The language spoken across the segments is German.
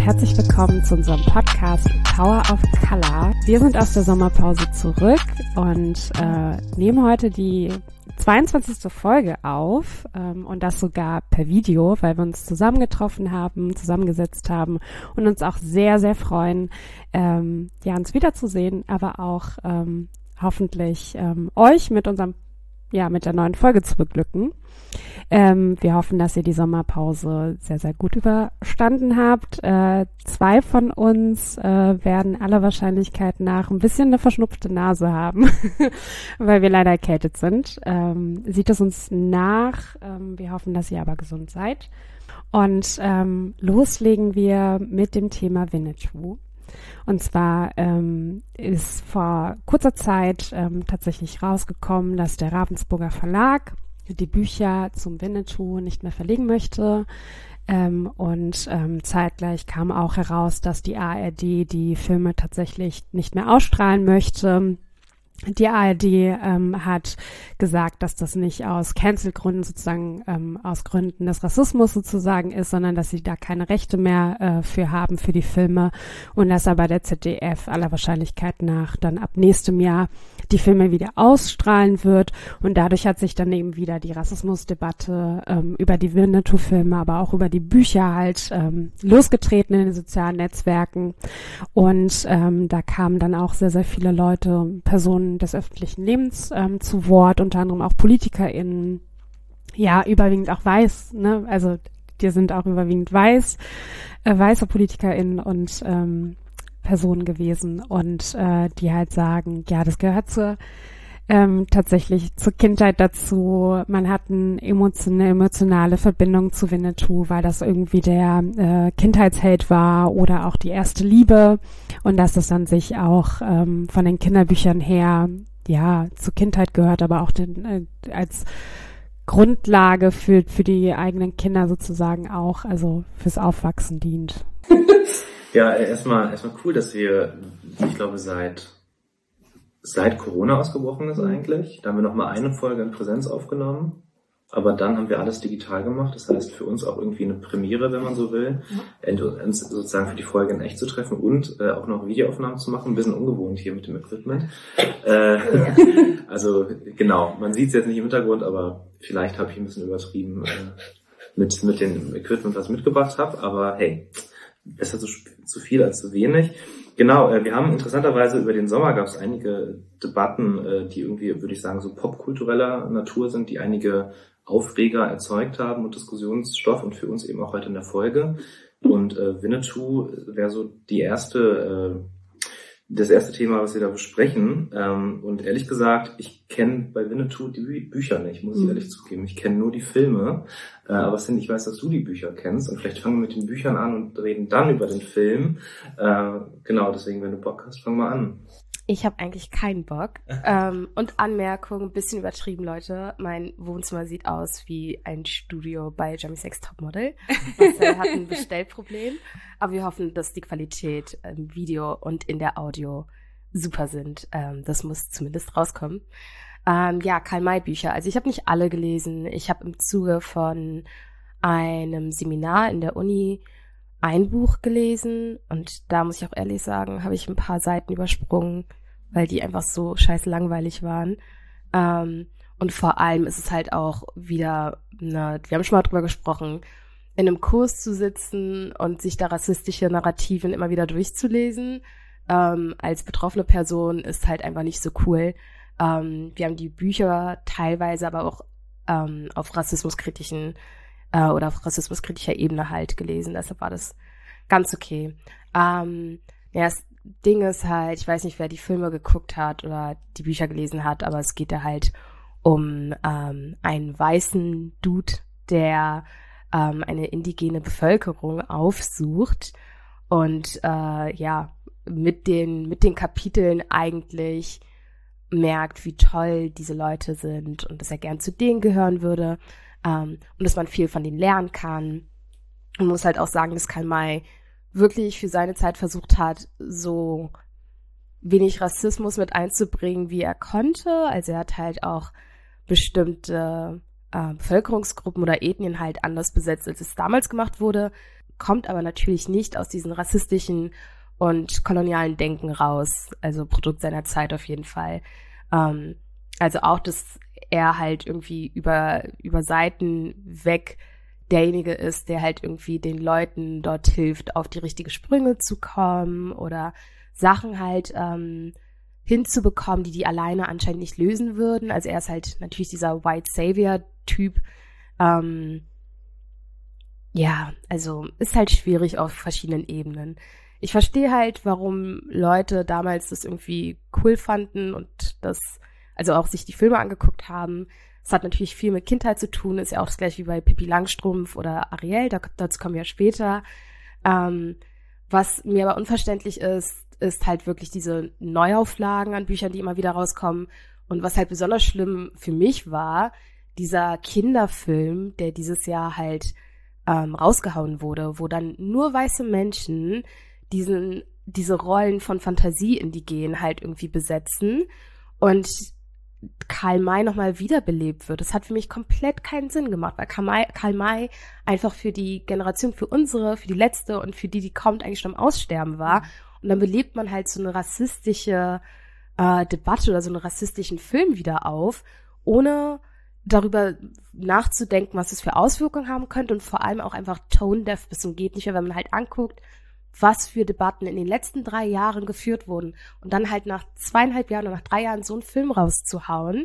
herzlich willkommen zu unserem Podcast Power of Color. Wir sind aus der Sommerpause zurück und nehmen heute die 22. Folge auf und das sogar per Video, weil wir uns zusammengesetzt haben und uns auch sehr, sehr freuen, uns wiederzusehen, aber auch hoffentlich euch mit der neuen Folge zu beglücken. Wir hoffen, dass ihr die Sommerpause sehr, sehr gut überstanden habt. 2 von uns werden aller Wahrscheinlichkeit nach ein bisschen eine verschnupfte Nase haben, weil wir leider erkältet sind. Sieht es uns nach. Wir hoffen, dass ihr aber gesund seid. Und loslegen wir mit dem Thema Winnetou. Und zwar ist vor kurzer Zeit tatsächlich rausgekommen, dass der Ravensburger Verlag die Bücher zum Winnetou nicht mehr verlegen möchte. Zeitgleich kam auch heraus, dass die ARD die Filme tatsächlich nicht mehr ausstrahlen möchte. Die ARD hat gesagt, dass das nicht aus Cancel-Gründen sozusagen, aus Gründen des Rassismus sozusagen ist, sondern dass sie da keine Rechte mehr für haben für die Filme und dass aber der ZDF aller Wahrscheinlichkeit nach dann ab nächstem Jahr die Filme wieder ausstrahlen wird und dadurch hat sich dann eben wieder die Rassismusdebatte über die Winnetou-Filme, aber auch über die Bücher halt losgetreten in den sozialen Netzwerken und da kamen dann auch sehr, sehr viele Leute, Personen des öffentlichen Lebens zu Wort, unter anderem auch PolitikerInnen, ja, überwiegend auch weiß, ne, also die sind auch überwiegend weiße PolitikerInnen und Personen gewesen und die halt sagen, ja, das gehört tatsächlich zur Kindheit dazu. Man hat eine emotionale Verbindung zu Winnetou, weil das irgendwie der Kindheitsheld war oder auch die erste Liebe und dass das dann sich auch von den Kinderbüchern her ja zur Kindheit gehört, aber auch als Grundlage für die eigenen Kinder sozusagen auch, also fürs Aufwachsen dient. Ja, erstmal cool, dass wir, ich glaube, seit Corona ausgebrochen ist eigentlich. Da haben wir nochmal eine Folge in Präsenz aufgenommen. Aber dann haben wir alles digital gemacht. Das heißt, für uns auch irgendwie eine Premiere, wenn man so will, uns sozusagen für die Folge in echt zu treffen und auch noch Videoaufnahmen zu machen. Ein bisschen ungewohnt hier mit dem Equipment. Also genau, man sieht es jetzt nicht im Hintergrund, aber vielleicht habe ich ein bisschen übertrieben mit dem Equipment, was ich mitgebracht habe. Aber hey, besser zu viel als zu wenig. Genau, wir haben interessanterweise über den Sommer gab es einige Debatten, die irgendwie, würde ich sagen, so popkultureller Natur sind, die einige Aufreger erzeugt haben und Diskussionsstoff und für uns eben auch heute in der Folge. Und Winnetou wäre so das erste Thema, was wir da besprechen. Und ehrlich gesagt, ich kenne bei Winnetou die Bücher nicht, muss ich ehrlich zugeben. Ich kenne nur die Filme. Aber ich weiß, dass du die Bücher kennst. Und vielleicht fangen wir mit den Büchern an und reden dann über den Film. Genau, deswegen, wenn du Bock hast, fang mal an. Ich habe eigentlich keinen Bock. Und Anmerkung, ein bisschen übertrieben, Leute. Mein Wohnzimmer sieht aus wie ein Studio bei Jeremy's Next Topmodel. Marcel hat ein Bestellproblem. Aber wir hoffen, dass die Qualität im Video und in der Audio super sind. Das muss zumindest rauskommen. Karl-May-Bücher. Also ich habe nicht alle gelesen. Ich habe im Zuge von einem Seminar in der Uni ein Buch gelesen. Und da muss ich auch ehrlich sagen, habe ich ein paar Seiten übersprungen, weil die einfach so scheiße langweilig waren. Und vor allem ist es halt auch wieder, wir haben schon mal drüber gesprochen, in einem Kurs zu sitzen und sich da rassistische Narrativen immer wieder durchzulesen, als betroffene Person ist halt einfach nicht so cool. Wir haben die Bücher teilweise aber auch auf rassismuskritischen oder auf rassismuskritischer Ebene halt gelesen, deshalb war das ganz okay. Das Ding ist halt, ich weiß nicht, wer die Filme geguckt hat oder die Bücher gelesen hat, aber es geht da halt um einen weißen Dude, der eine indigene Bevölkerung aufsucht und mit den Kapiteln eigentlich merkt, wie toll diese Leute sind und dass er gern zu denen gehören würde und dass man viel von denen lernen kann. Man muss halt auch sagen, dass Karl-May wirklich für seine Zeit versucht hat, so wenig Rassismus mit einzubringen, wie er konnte. Also er hat halt auch bestimmte Bevölkerungsgruppen oder Ethnien halt anders besetzt, als es damals gemacht wurde. kommt aber natürlich nicht aus diesen rassistischen und kolonialen Denken raus, also Produkt seiner Zeit auf jeden Fall. Also auch, dass er halt irgendwie über Seiten weg derjenige ist, der halt irgendwie den Leuten dort hilft, auf die richtige Sprünge zu kommen oder Sachen halt hinzubekommen, die alleine anscheinend nicht lösen würden. Also er ist halt natürlich dieser White Savior-Typ. Ja, also ist halt schwierig auf verschiedenen Ebenen. Ich verstehe halt, warum Leute damals das irgendwie cool fanden und das, also auch sich die Filme angeguckt haben. Es hat natürlich viel mit Kindheit zu tun, ist ja auch das gleiche wie bei Pippi Langstrumpf oder Ariel, dazu kommen wir später. Was mir aber unverständlich ist halt wirklich diese Neuauflagen an Büchern, die immer wieder rauskommen. Und was halt besonders schlimm für mich war, dieser Kinderfilm, der dieses Jahr halt rausgehauen wurde, wo dann nur weiße Menschen diese Rollen von Fantasie-Indigenen halt irgendwie besetzen und Karl May nochmal wiederbelebt wird. Das hat für mich komplett keinen Sinn gemacht, weil Karl May einfach für die Generation, für die letzte und für die kommt, eigentlich schon am Aussterben war. Und dann belebt man halt so eine rassistische Debatte oder so einen rassistischen Film wieder auf, ohne darüber nachzudenken, was es für Auswirkungen haben könnte und vor allem auch einfach tone-deaf bis zum geht nicht mehr, wenn man halt anguckt, was für Debatten in den letzten 3 Jahren geführt wurden und dann halt nach 2,5 Jahren oder nach 3 Jahren so einen Film rauszuhauen,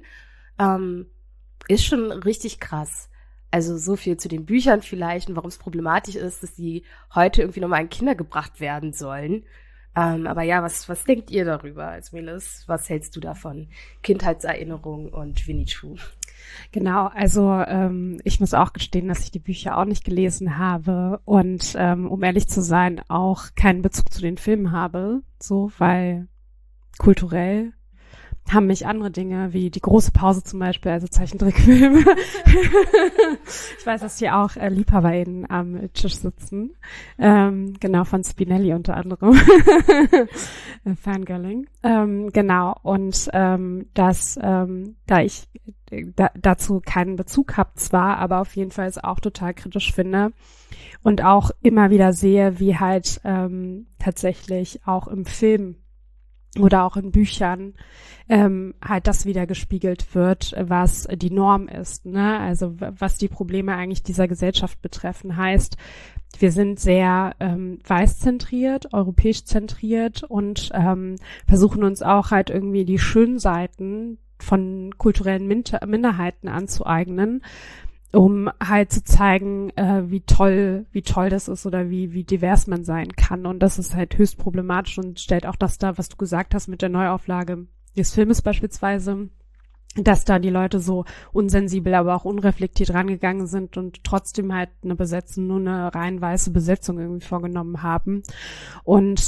ist schon richtig krass. Also so viel zu den Büchern vielleicht und warum es problematisch ist, dass die heute irgendwie nochmal an Kinder gebracht werden sollen. Aber ja, was denkt ihr darüber als Melis? Was hältst du davon? Kindheitserinnerung und Winnie Pooh. Genau, also ich muss auch gestehen, dass ich die Bücher auch nicht gelesen habe und um ehrlich zu sein, auch keinen Bezug zu den Filmen habe, so, weil kulturell haben mich andere Dinge, wie die große Pause zum Beispiel, also Zeichentrickfilme. Ich weiß, dass hier auch Liebhaberinnen am Tisch sitzen. Genau, von Spinelli unter anderem. Fangirling. Genau, und dass da ich dazu keinen Bezug habe zwar, aber auf jeden Fall es auch total kritisch finde und auch immer wieder sehe, wie halt tatsächlich auch im Film oder auch in Büchern halt das wieder gespiegelt wird, was die Norm ist, ne? Also was die Probleme eigentlich dieser Gesellschaft betreffen, heißt, wir sind sehr weiß-zentriert, europäisch zentriert und versuchen uns auch halt irgendwie die schönen Seiten von kulturellen Minderheiten anzueignen, um halt zu zeigen, wie toll das ist oder wie divers man sein kann. Und das ist halt höchst problematisch und stellt auch das dar, was du gesagt hast mit der Neuauflage des Filmes beispielsweise, dass da die Leute so unsensibel, aber auch unreflektiert rangegangen sind und trotzdem halt nur eine rein weiße Besetzung irgendwie vorgenommen haben. Und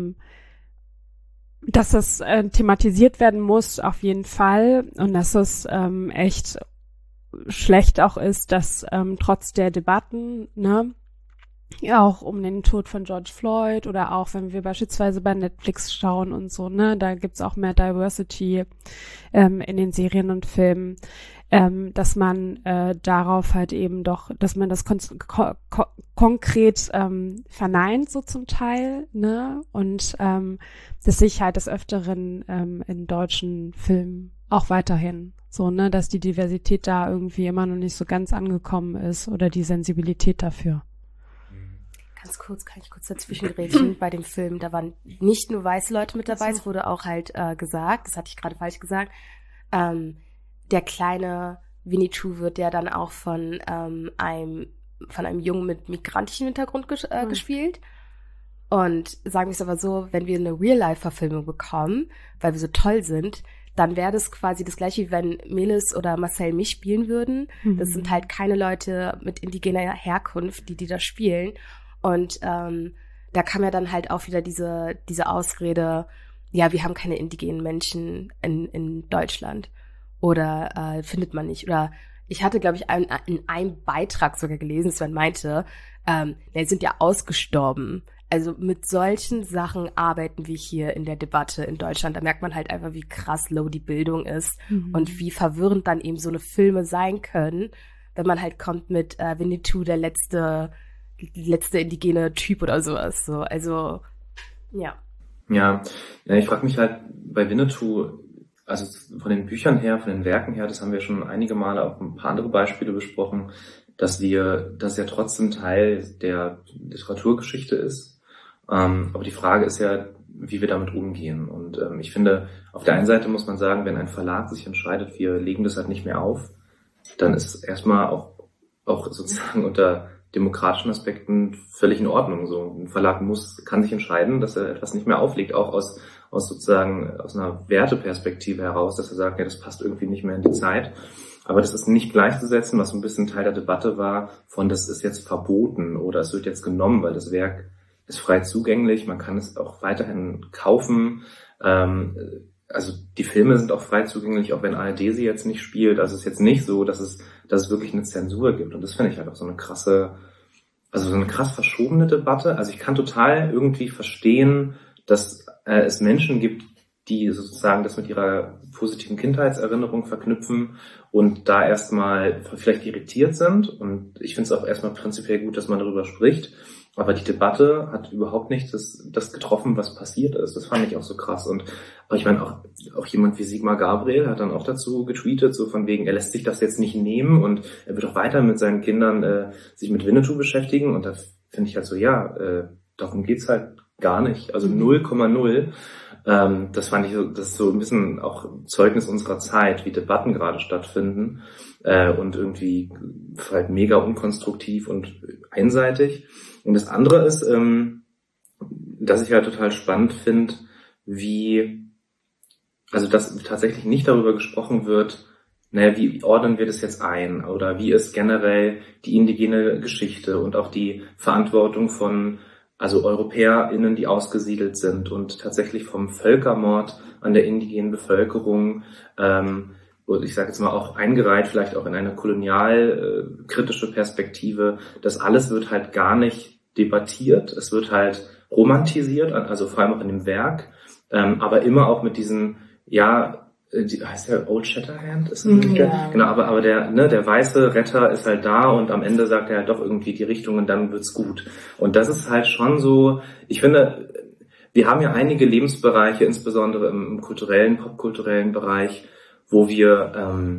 dass das thematisiert werden muss, auf jeden Fall. Und dass es echt schlecht auch ist, dass trotz der Debatten, ne, ja, auch um den Tod von George Floyd oder auch wenn wir beispielsweise bei Netflix schauen und so, ne, da gibt's auch mehr Diversity in den Serien und Filmen, dass man darauf halt eben doch, dass man das konkret verneint so zum Teil, ne, und dass sich halt des Öfteren in deutschen Filmen auch weiterhin so, ne, dass die Diversität da irgendwie immer noch nicht so ganz angekommen ist oder die Sensibilität dafür. Ganz kurz, kann ich kurz dazwischen grätschen? Bei dem Film, da waren nicht nur weiße Leute mit dabei, es wurde auch halt gesagt, das hatte ich gerade falsch gesagt, der kleine Winnie Pooh wird ja dann auch von einem Jungen mit migrantischem Hintergrund gespielt. Und sagen wir es aber so, wenn wir eine Real-Life-Verfilmung bekommen, weil wir so toll sind, dann wäre das quasi das gleiche, wie wenn Melis oder Marcel mich spielen würden. Mhm. Das sind halt keine Leute mit indigener Herkunft, die da spielen. Und da kam ja dann halt auch wieder diese Ausrede, ja, wir haben keine indigenen Menschen in Deutschland. Oder findet man nicht. Oder ich hatte, glaube ich, in einem Beitrag sogar gelesen, dass man meinte, die sind ja ausgestorben. Also mit solchen Sachen arbeiten wir hier in der Debatte in Deutschland. Da merkt man halt einfach, wie krass low die Bildung ist und wie verwirrend dann eben so eine Filme sein können, wenn man halt kommt mit Winnie Pooh, der letzte letzte indigene Typ oder sowas. So, also, ja. Ja, ich frage mich halt bei Winnetou, also von den Büchern her, von den Werken her, das haben wir schon einige Male auch ein paar andere Beispiele besprochen, dass ja trotzdem Teil der Literaturgeschichte ist. Aber die Frage ist ja, wie wir damit umgehen. Und ich finde, auf der einen Seite muss man sagen, wenn ein Verlag sich entscheidet, wir legen das halt nicht mehr auf, dann ist erstmal auch sozusagen unter demokratischen Aspekten völlig in Ordnung. So ein Verlag kann sich entscheiden, dass er etwas nicht mehr auflegt, auch aus einer Werteperspektive heraus, dass er sagt, ja, das passt irgendwie nicht mehr in die Zeit. Aber das ist nicht gleichzusetzen, was so ein bisschen Teil der Debatte war, von das ist jetzt verboten oder es wird jetzt genommen, weil das Werk ist frei zugänglich, man kann es auch weiterhin kaufen. Also die Filme sind auch frei zugänglich, auch wenn ARD sie jetzt nicht spielt. Also es ist jetzt nicht so, dass es wirklich eine Zensur gibt. Und das finde ich halt auch so eine krass verschobene Debatte. Also ich kann total irgendwie verstehen, dass es Menschen gibt, die sozusagen das mit ihrer positiven Kindheitserinnerung verknüpfen und da erstmal vielleicht irritiert sind. Und ich finde es auch erstmal prinzipiell gut, dass man darüber spricht. Aber die Debatte hat überhaupt nicht das getroffen, was passiert ist. Das fand ich auch so krass. Aber ich meine, auch jemand wie Sigmar Gabriel hat dann auch dazu getweetet, so von wegen, er lässt sich das jetzt nicht nehmen und er wird auch weiter mit seinen Kindern sich mit Winnetou beschäftigen. Und da finde ich halt so, darum geht's halt gar nicht. Also 0,0. Das fand ich das ist so ein bisschen auch Zeugnis unserer Zeit, wie Debatten gerade stattfinden und irgendwie halt mega unkonstruktiv und einseitig. Und das andere ist, dass ich halt total spannend finde, dass tatsächlich nicht darüber gesprochen wird, wie ordnen wir das jetzt ein oder wie ist generell die indigene Geschichte und auch die Verantwortung von EuropäerInnen, die ausgesiedelt sind und tatsächlich vom Völkermord an der indigenen Bevölkerung, und ich sage jetzt mal auch eingereiht, vielleicht auch in eine kolonialkritische Perspektive, das alles wird halt gar nicht debattiert, es wird halt romantisiert, also vor allem auch in dem Werk, aber immer auch mit diesen, heißt der Old Shatterhand? Ja. Genau, aber der weiße Retter ist halt da und am Ende sagt er halt doch irgendwie die Richtung und dann wird's gut. Und das ist halt schon so, ich finde, wir haben ja einige Lebensbereiche, insbesondere im kulturellen, popkulturellen Bereich, wo wir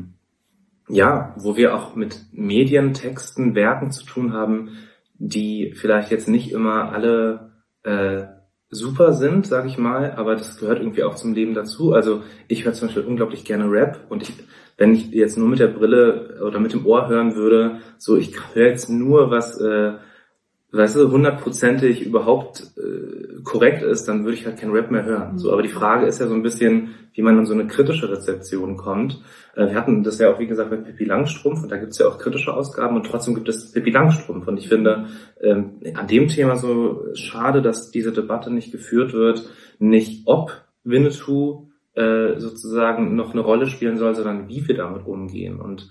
auch mit Medien, Texten, Werken zu tun haben, die vielleicht jetzt nicht immer alle super sind, sag ich mal, aber das gehört irgendwie auch zum Leben dazu. Also ich höre zum Beispiel unglaublich gerne Rap und wenn ich jetzt nur mit der Brille oder mit dem Ohr hören würde, so ich höre jetzt nur was, hundertprozentig überhaupt korrekt ist, dann würde ich halt kein Rap mehr hören. So, aber die Frage ist ja so ein bisschen, wie man an so eine kritische Rezeption kommt. Wir hatten das ja auch, wie gesagt, bei Pippi Langstrumpf und da gibt es ja auch kritische Ausgaben und trotzdem gibt es Pippi Langstrumpf. Und ich finde an dem Thema so schade, dass diese Debatte nicht geführt wird, nicht ob Winnetou sozusagen noch eine Rolle spielen soll, sondern wie wir damit umgehen. Und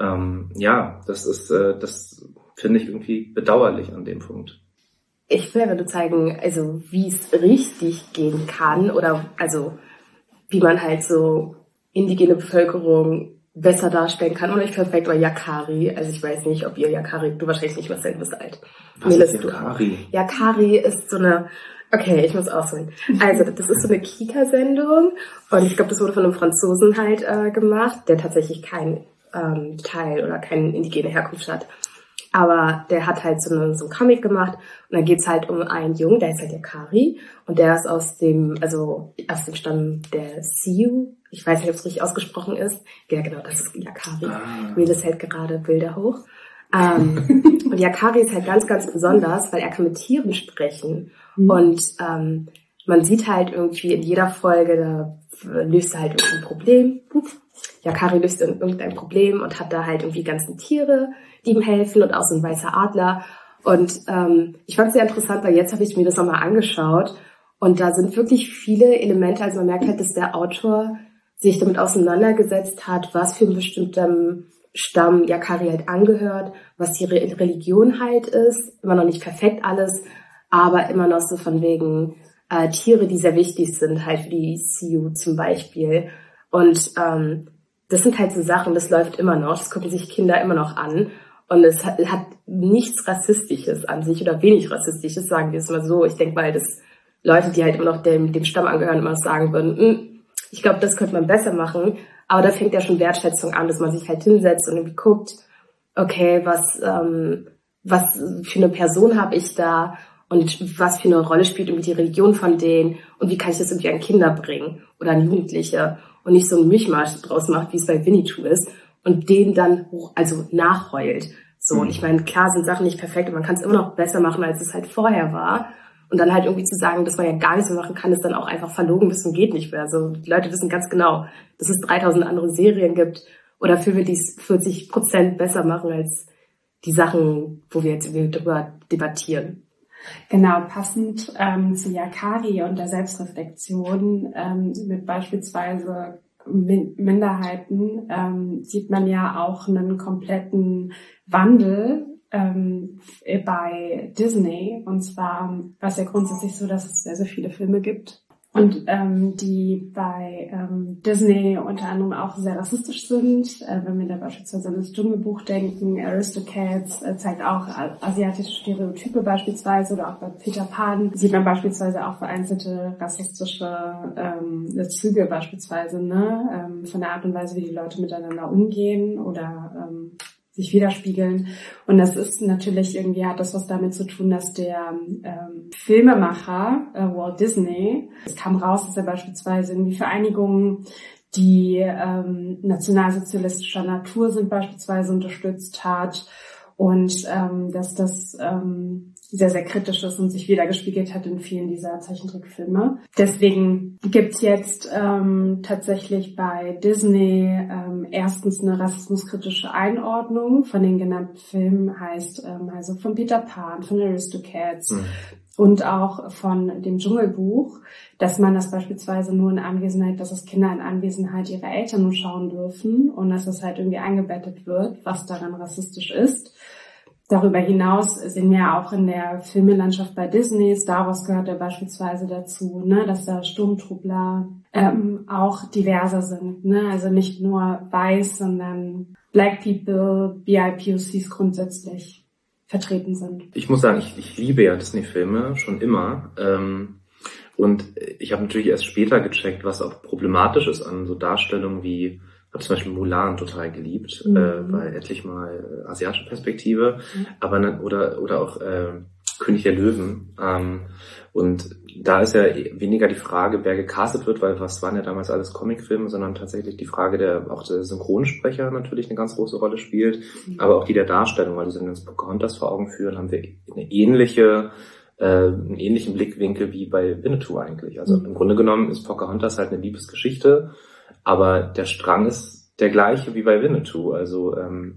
das finde ich irgendwie bedauerlich an dem Punkt. Ich will nur zeigen, also wie es richtig gehen kann oder also wie man halt so indigene Bevölkerung besser darstellen kann. Oder nicht perfekt, aber Yakari, also ich weiß nicht, ob ihr Yakari, du wahrscheinlich nicht, was du alt. Was ist Yakari? Yakari ist so eine, okay, ich muss ausholen. Also das ist so eine Kika-Sendung und ich glaube, das wurde von einem Franzosen halt gemacht, der tatsächlich kein Teil oder keine indigene Herkunft hat. Aber der hat halt so einen Comic gemacht und dann geht's halt um einen Jungen, der ist halt Yakari und der ist aus dem Stamm der Sioux. Ich weiß nicht, ob es richtig ausgesprochen ist. Ja, genau, das ist Yakari. Relis hält gerade Bilder hoch. Und Yakari ist halt ganz, ganz besonders, weil er kann mit Tieren sprechen. Und man sieht halt irgendwie in jeder Folge, da löst er halt irgendein Problem. Yakari löst irgendein Problem und hat da halt irgendwie ganzen Tiere, die ihm helfen und auch so ein weißer Adler. Und ich fand es sehr interessant, weil jetzt habe ich mir das nochmal angeschaut und da sind wirklich viele Elemente, also man merkt halt, dass der Autor sich damit auseinandergesetzt hat, was für einen bestimmten Stamm Yakari halt angehört, was die Religion halt ist, immer noch nicht perfekt alles, aber immer noch so von wegen Tiere, die sehr wichtig sind, halt für die Sioux zum Beispiel. Und das sind halt so Sachen, das läuft immer noch, das gucken sich Kinder immer noch an. Und es hat nichts Rassistisches an sich oder wenig Rassistisches, sagen wir es mal so. Ich denke mal, dass Leute, die halt immer noch dem Stamm angehören, immer sagen würden, ich glaube, das könnte man besser machen. Aber da fängt ja schon Wertschätzung an, dass man sich halt hinsetzt und irgendwie guckt, okay, was für eine Person habe ich da und was für eine Rolle spielt irgendwie die Religion von denen und wie kann ich das irgendwie an Kinder bringen oder an Jugendliche und nicht so ein Mischmasch draus macht, wie es bei Winnetou ist und den dann nachheult. So, und ich meine, klar sind Sachen nicht perfekt und man kann es immer noch besser machen, als es halt vorher war. Und dann halt irgendwie zu sagen, dass man ja gar nichts mehr machen kann, ist dann auch einfach verlogen bis zum geht nicht mehr. Also die Leute wissen ganz genau, dass es 3000 andere Serien gibt oder Filme, die es 40% besser machen als die Sachen, wo wir jetzt darüber debattieren. Genau, passend zu Yakari und der Selbstreflexion mit beispielsweise Minderheiten sieht man ja auch einen kompletten Wandel bei Disney. Und zwar war es ja grundsätzlich so, dass es sehr, sehr viele Filme gibt und die bei Disney unter anderem auch sehr rassistisch sind. Wenn wir da beispielsweise an das Dschungelbuch denken, Aristocats zeigt auch asiatische Stereotype beispielsweise, oder auch bei Peter Pan sieht man beispielsweise auch vereinzelte rassistische Züge beispielsweise, von der Art und Weise, wie die Leute miteinander umgehen oder sich widerspiegeln. Und das ist natürlich irgendwie, hat das was damit zu tun, dass der Filmemacher Walt Disney, es kam raus, dass er beispielsweise irgendwie Vereinigungen, die nationalsozialistischer Natur sind, beispielsweise unterstützt hat und dass das sehr, sehr kritisch ist und sich wiedergespiegelt hat in vielen dieser Zeichentrickfilme. Deswegen gibt's jetzt tatsächlich bei Disney erstens eine rassismuskritische Einordnung von den genannten Filmen, heißt also von Peter Pan, von Aristocats und auch von dem Dschungelbuch, dass man das beispielsweise nur in Anwesenheit, dass das Kinder in Anwesenheit ihrer Eltern nur schauen dürfen und dass das halt irgendwie eingebettet wird, was daran rassistisch ist. Darüber hinaus sehen wir auch in der Filmelandschaft bei Disney, Star Wars gehört ja beispielsweise dazu, dass da Sturmtruppler auch diverser sind, also nicht nur weiß, sondern Black People, BIPOCs grundsätzlich vertreten sind. Ich muss sagen, ich liebe ja Disney-Filme schon immer. Und ich habe natürlich erst später gecheckt, was auch problematisch ist an so Darstellungen wie, ich habe zum Beispiel Mulan total geliebt, bei etlich mal asiatischer Perspektive, aber oder auch König der Löwen. Und da ist ja weniger die Frage, wer gecastet wird, weil was waren ja damals alles Comicfilme, sondern tatsächlich die Frage, auch der Synchronsprecher natürlich eine ganz große Rolle spielt, aber auch die der Darstellung, weil die sind uns Pocahontas vor Augen führen, haben wir einen ähnlichen Blickwinkel wie bei Winnetou eigentlich. Also im Grunde genommen ist Pocahontas halt eine Liebesgeschichte, aber der Strang ist der gleiche wie bei Winnetou. Also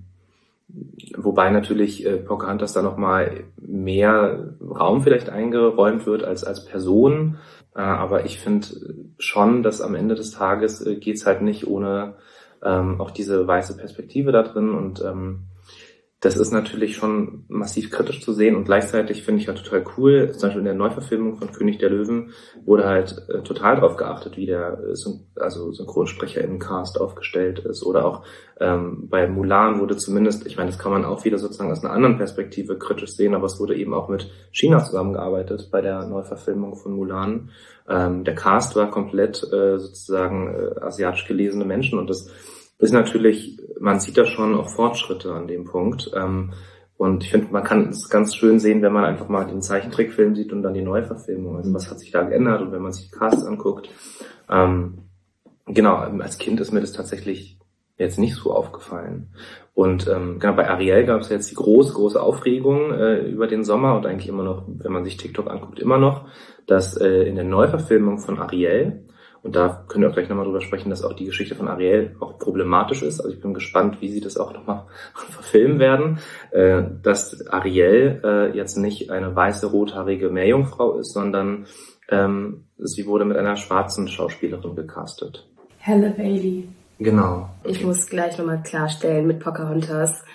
wobei natürlich Pocahontas da nochmal mehr Raum vielleicht eingeräumt wird als Person. Aber ich finde schon, dass am Ende des Tages geht's halt nicht ohne auch diese weiße Perspektive da drin. Und das ist natürlich schon massiv kritisch zu sehen und gleichzeitig finde ich halt total cool, zum Beispiel in der Neuverfilmung von König der Löwen wurde halt total drauf geachtet, wie der Synchronsprecher-Cast aufgestellt ist, oder auch bei Mulan wurde zumindest, ich meine, das kann man auch wieder sozusagen aus einer anderen Perspektive kritisch sehen, aber es wurde eben auch mit China zusammengearbeitet bei der Neuverfilmung von Mulan. Der Cast war komplett sozusagen asiatisch gelesene Menschen und das ist natürlich, man sieht da schon auch Fortschritte an dem Punkt. Und ich finde, man kann es ganz schön sehen, wenn man einfach mal den Zeichentrickfilm sieht und dann die Neuverfilmung. Also was hat sich da geändert und wenn man sich die Casts anguckt. Genau, als Kind ist mir das tatsächlich jetzt nicht so aufgefallen. Und genau, bei Ariel gab es jetzt die große Aufregung über den Sommer und eigentlich immer noch, wenn man sich TikTok anguckt, immer noch, dass in der Neuverfilmung von Ariel, und da können wir auch gleich nochmal drüber sprechen, dass auch die Geschichte von Ariel auch problematisch ist. Also ich bin gespannt, wie sie das auch nochmal verfilmen werden. Dass Ariel jetzt nicht eine weiße, rothaarige Meerjungfrau ist, sondern sie wurde mit einer schwarzen Schauspielerin gecastet. Halle Bailey. Genau. Okay. Ich muss gleich nochmal klarstellen mit Pocahontas.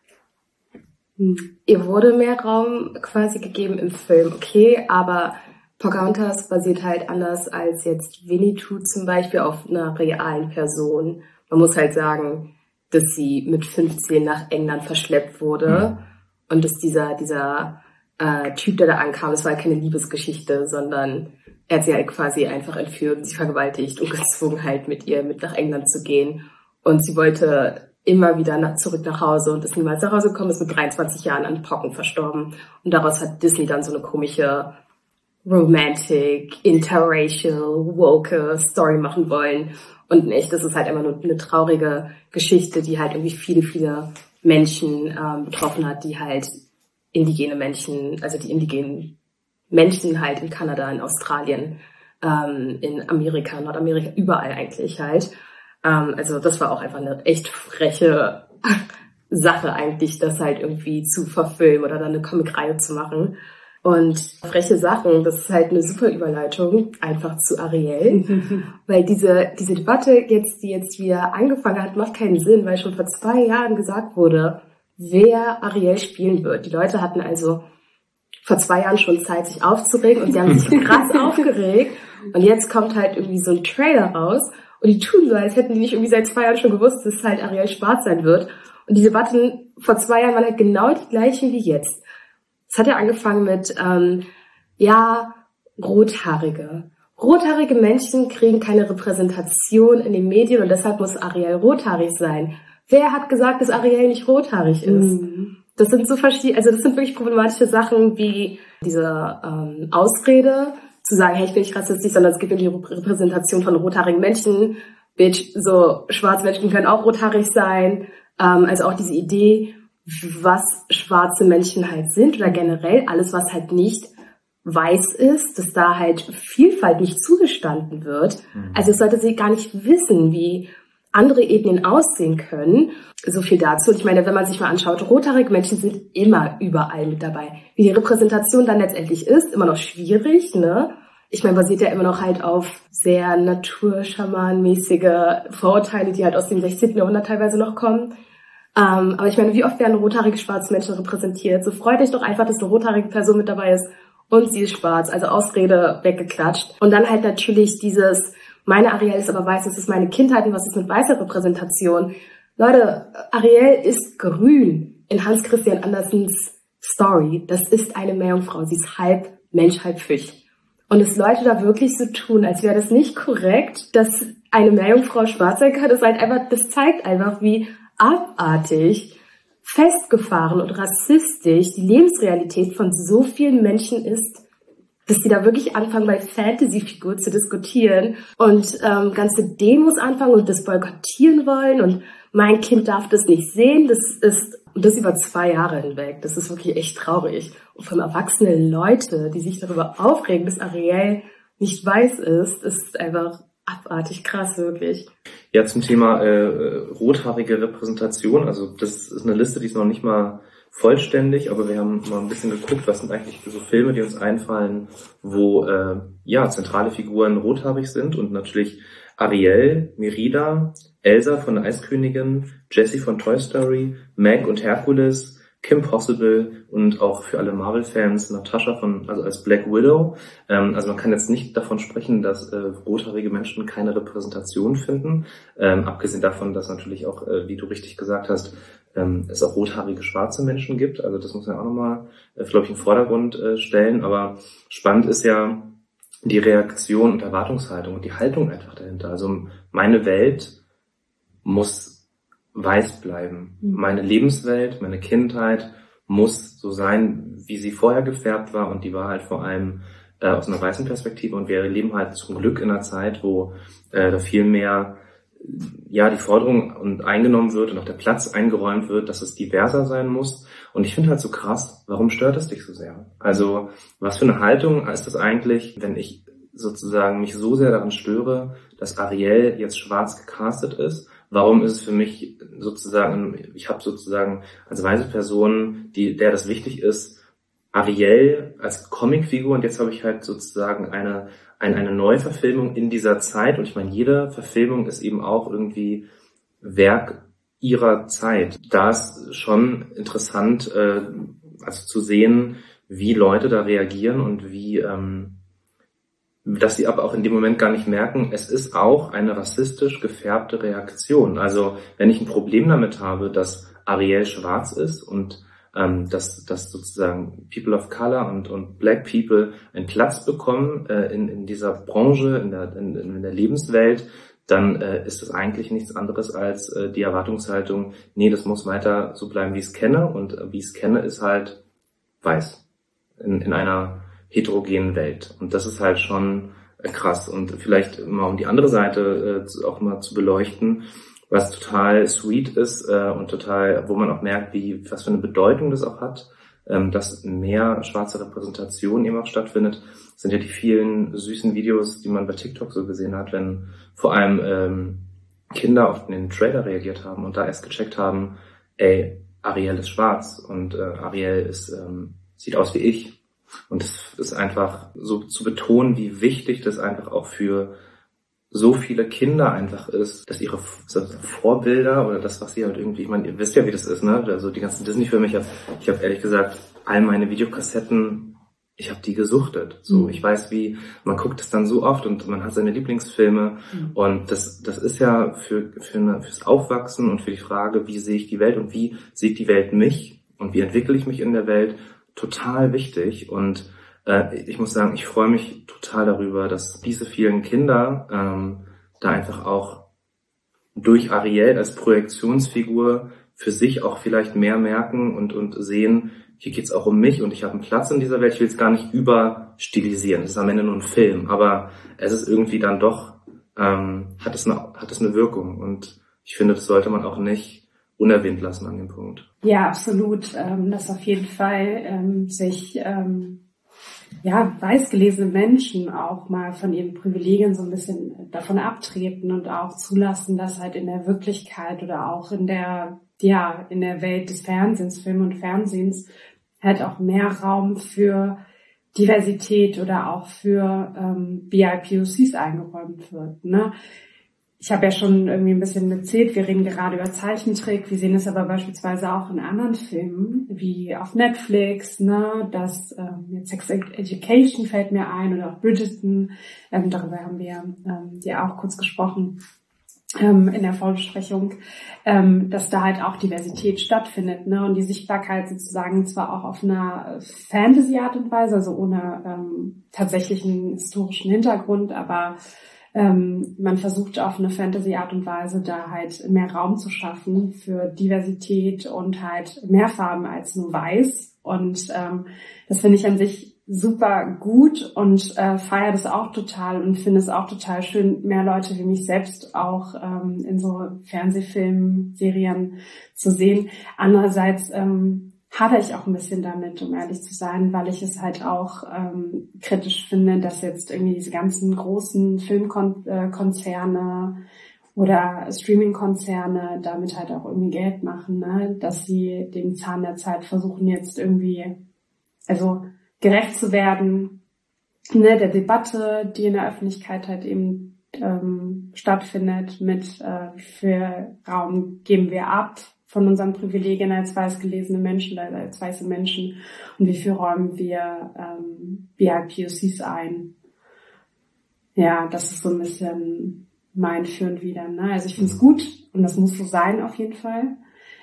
Ihr wurde mehr Raum quasi gegeben im Film, okay, aber Pocahontas basiert halt anders als jetzt Winnetou zum Beispiel auf einer realen Person. Man muss halt sagen, dass sie mit 15 nach England verschleppt wurde und dass dieser Typ, der da ankam, das war halt keine Liebesgeschichte, sondern er hat sie halt quasi einfach entführt, sie vergewaltigt und gezwungen halt mit ihr mit nach England zu gehen. Und sie wollte immer wieder zurück nach Hause und ist niemals nach Hause gekommen, ist mit 23 Jahren an Pocken verstorben. Und daraus hat Disney dann so eine komische romantic, interracial, woke Story machen wollen. Und nicht, das ist halt immer nur eine traurige Geschichte, die halt irgendwie viele, viele Menschen betroffen hat, die halt indigene Menschen, also die indigenen Menschen halt in Kanada, in Australien, in Amerika, Nordamerika, überall eigentlich halt. Also das war auch einfach eine echt freche Sache eigentlich, das halt irgendwie zu verfilmen oder dann eine Comicreihe zu machen. Und freche Sachen, das ist halt eine super Überleitung einfach zu Ariel, weil diese Debatte die jetzt wieder angefangen hat, macht keinen Sinn, weil schon vor 2 Jahren gesagt wurde, wer Ariel spielen wird. Die Leute hatten also vor 2 Jahren schon Zeit, sich aufzuregen und sie haben sich krass aufgeregt und jetzt kommt halt irgendwie so ein Trailer raus und die tun so, als hätten die nicht irgendwie seit 2 Jahren schon gewusst, dass halt Ariel schwarz sein wird. Und die Debatten vor 2 Jahren waren halt genau die gleichen wie jetzt. Es hat ja angefangen mit, Rothaarige. Rothaarige Menschen kriegen keine Repräsentation in den Medien und deshalb muss Ariel rothaarig sein. Wer hat gesagt, dass Ariel nicht rothaarig ist? Das sind so verschiedene, also das sind wirklich problematische Sachen wie diese Ausrede, zu sagen, hey, ich bin nicht rassistisch, sondern es geht um die Repräsentation von rothaarigen Menschen. Bitch, so schwarze Menschen können auch rothaarig sein. Also auch diese Idee, was schwarze Menschen halt sind oder generell alles, was halt nicht weiß ist, dass da halt Vielfalt nicht zugestanden wird. Also es sollte sie gar nicht wissen, wie andere Ethnien aussehen können. So viel dazu. Und ich meine, wenn man sich mal anschaut, rothaarige Menschen sind immer überall mit dabei. Wie die Repräsentation dann letztendlich ist, immer noch schwierig, ne? Ich meine, basiert ja immer noch halt auf sehr naturschamanmäßige Vorurteile, die halt aus dem 16. Jahrhundert teilweise noch kommen. Aber ich meine, wie oft werden rothaarige schwarze Menschen repräsentiert? So freut euch doch einfach, dass eine rothaarige Person mit dabei ist und sie ist schwarz. Also Ausrede weggeklatscht. Und dann halt natürlich dieses, meine Ariel ist aber weiß, das ist meine Kindheit und was ist mit weißer Repräsentation? Leute, Ariel ist grün in Hans Christian Andersens Story. Das ist eine Meerjungfrau. Sie ist halb Mensch, halb Fisch. Und dass Leute da wirklich so tun, als wäre das nicht korrekt, dass eine Meerjungfrau schwarz sein kann, das zeigt einfach, wie abartig, festgefahren und rassistisch die Lebensrealität von so vielen Menschen ist, dass sie da wirklich anfangen, bei Fantasy-Figuren zu diskutieren und ganze Demos anfangen und das boykottieren wollen und mein Kind darf das nicht sehen. Und das über 2 Jahre hinweg. Das ist wirklich echt traurig. Und von erwachsenen Leute, die sich darüber aufregen, dass Ariel nicht weiß ist einfach abartig krass, wirklich. Ja, zum Thema rothaarige Repräsentation. Also das ist eine Liste, die ist noch nicht mal vollständig, aber wir haben mal ein bisschen geguckt, was sind eigentlich so Filme, die uns einfallen, wo zentrale Figuren rothaarig sind und natürlich Ariel, Merida, Elsa von der Eiskönigin, Jessie von Toy Story, Meg und Hercules, Kim Possible und auch für alle Marvel-Fans Natasha als Black Widow. Also man kann jetzt nicht davon sprechen, dass rothaarige Menschen keine Repräsentation finden. Abgesehen davon, dass natürlich auch, wie du richtig gesagt hast, es auch rothaarige schwarze Menschen gibt. Also das muss man auch nochmal, glaube ich, in den Vordergrund stellen. Aber spannend ist ja die Reaktion und Erwartungshaltung und die Haltung einfach dahinter. Also meine Welt muss weiß bleiben. Meine Lebenswelt, meine Kindheit muss so sein, wie sie vorher gefärbt war und die war halt vor allem aus einer weißen Perspektive und wir leben halt zum Glück in einer Zeit, wo da viel mehr die Forderung eingenommen wird und auch der Platz eingeräumt wird, dass es diverser sein muss. Und ich finde halt so krass, warum stört es dich so sehr? Also was für eine Haltung ist das eigentlich, wenn ich sozusagen mich so sehr daran störe, dass Ariel jetzt schwarz gecastet ist? Warum ist es für mich sozusagen, ich habe sozusagen als weiße Person, der das wichtig ist, Ariel als Comicfigur und jetzt habe ich halt sozusagen eine Neuverfilmung in dieser Zeit und ich meine, jede Verfilmung ist eben auch irgendwie Werk ihrer Zeit. Da ist schon interessant, also zu sehen, wie Leute da reagieren und wie dass sie aber auch in dem Moment gar nicht merken, es ist auch eine rassistisch gefärbte Reaktion. Also wenn ich ein Problem damit habe, dass Ariel schwarz ist und dass sozusagen People of Color und Black People einen Platz bekommen in dieser Branche, in der Lebenswelt, dann ist es eigentlich nichts anderes als die Erwartungshaltung, nee, das muss weiter so bleiben, wie ich es kenne. Und wie ich es kenne, ist halt weiß in einer heterogenen Welt. Und das ist halt schon krass. Und vielleicht mal um die andere Seite auch mal zu beleuchten, was total sweet ist und total, wo man auch merkt, was für eine Bedeutung das auch hat, dass mehr schwarze Repräsentation eben auch stattfindet, sind ja die vielen süßen Videos, die man bei TikTok so gesehen hat, wenn vor allem Kinder auf den Trailer reagiert haben und da erst gecheckt haben, ey, Ariel ist schwarz und Ariel sieht aus wie ich. Und das ist einfach so zu betonen, wie wichtig das einfach auch für so viele Kinder einfach ist, dass ihre Vorbilder oder das, was sie halt irgendwie, ich meine, ihr wisst ja, wie das ist, ne? Also die ganzen Disney-Filme, ich hab ehrlich gesagt, all meine Videokassetten, ich habe die gesuchtet. So, ich weiß, man guckt es dann so oft und man hat seine Lieblingsfilme und das ist ja fürs Aufwachsen und für die Frage, wie sehe ich die Welt und wie sieht die Welt mich und wie entwickle ich mich in der Welt, total wichtig. Und ich muss sagen, ich freue mich total darüber, dass diese vielen Kinder da einfach auch durch Ariel als Projektionsfigur für sich auch vielleicht mehr merken und sehen, hier geht's auch um mich und ich habe einen Platz in dieser Welt. Ich will es gar nicht überstilisieren. Es ist am Ende nur ein Film, aber es ist irgendwie dann doch, hat es eine Wirkung. Und ich finde, das sollte man auch nicht unerwähnt lassen an dem Punkt. Ja, absolut. Dass auf jeden Fall sich weiß gelesene Menschen auch mal von ihren Privilegien so ein bisschen davon abtreten und auch zulassen, dass halt in der Wirklichkeit oder auch in der Welt des Fernsehens, Film und Fernsehens halt auch mehr Raum für Diversität oder auch für BIPOCs eingeräumt wird, ne? Ich habe ja schon irgendwie ein bisschen erzählt, wir reden gerade über Zeichentrick, wir sehen es aber beispielsweise auch in anderen Filmen, wie auf Netflix, ne, das jetzt Sex Education fällt mir ein oder auch Bridgerton, darüber haben wir ja auch kurz gesprochen in der Vorbesprechung, dass da halt auch Diversität stattfindet, ne, und die Sichtbarkeit sozusagen zwar auch auf einer Fantasy-Art und Weise, also ohne tatsächlichen historischen Hintergrund, aber man versucht auf eine Fantasy-Art und Weise da halt mehr Raum zu schaffen für Diversität und halt mehr Farben als nur weiß. Und das finde ich an sich super gut und feiere das auch total und finde es auch total schön, mehr Leute wie mich selbst auch in so Fernsehfilmen, Serien zu sehen. Andererseits hadere ich auch ein bisschen damit, um ehrlich zu sein, weil ich es halt auch kritisch finde, dass jetzt irgendwie diese ganzen großen Filmkonzerne oder Streaming-Konzerne damit halt auch irgendwie Geld machen, ne? Dass sie dem Zahn der Zeit versuchen jetzt irgendwie, also gerecht zu werden, ne, der Debatte, die in der Öffentlichkeit halt eben stattfindet mit wie viel Raum geben wir ab von unseren Privilegien als weiß gelesene Menschen oder als weiße Menschen und wie viel räumen wir BIPOCs ein. Ja, das ist so ein bisschen mein Für und Wider, ne? Also ich finde es gut und das muss so sein auf jeden Fall.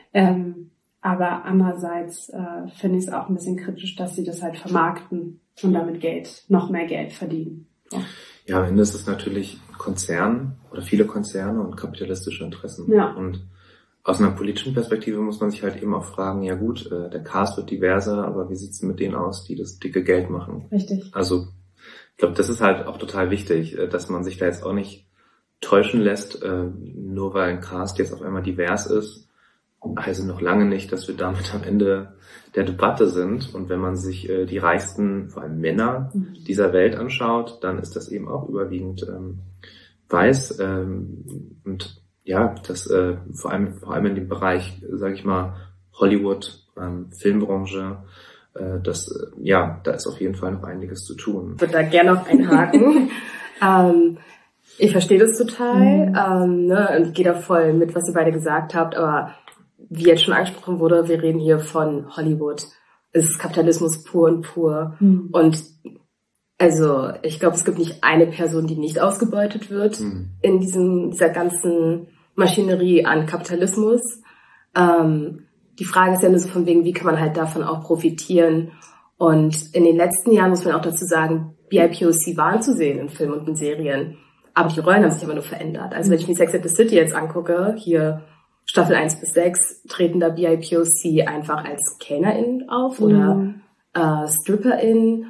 Aber andererseits finde ich es auch ein bisschen kritisch, dass sie das halt vermarkten und damit noch mehr Geld verdienen. So. Ja, am Ende ist es natürlich ein Konzern oder viele Konzerne und kapitalistische Interessen. Ja. Und aus einer politischen Perspektive muss man sich halt eben auch fragen, ja gut, der Cast wird diverser, aber wie sieht's mit denen aus, die das dicke Geld machen? Richtig. Also ich glaube, das ist halt auch total wichtig, dass man sich da jetzt auch nicht täuschen lässt, nur weil ein Cast jetzt auf einmal divers ist, also noch lange nicht, dass wir damit am Ende der Debatte sind. Und wenn man sich die reichsten, vor allem Männer dieser Welt anschaut, dann ist das eben auch überwiegend weiß. Und ja, das vor allem in dem Bereich, sage ich mal, Hollywood, Filmbranche, da ist auf jeden Fall noch einiges zu tun. Ich würde da gerne noch einhaken. Ich verstehe das total, und gehe da voll mit, was ihr beide gesagt habt, aber wie jetzt schon angesprochen wurde, wir reden hier von Hollywood. Es ist Kapitalismus pur und pur. Und Also ich glaube, es gibt nicht eine Person, die nicht ausgebeutet wird in dieser ganzen Maschinerie an Kapitalismus. Die Frage ist ja nur so von wegen, wie kann man halt davon auch profitieren? Und in den letzten Jahren muss man auch dazu sagen, BIPOC waren zu sehen in Filmen und in Serien. Aber die Rollen haben sich immer nur verändert. Also wenn ich mir Sex and the City jetzt angucke, hier Staffel 1-6, treten da BIPOC einfach als KellnerInnen auf oder StripperInnen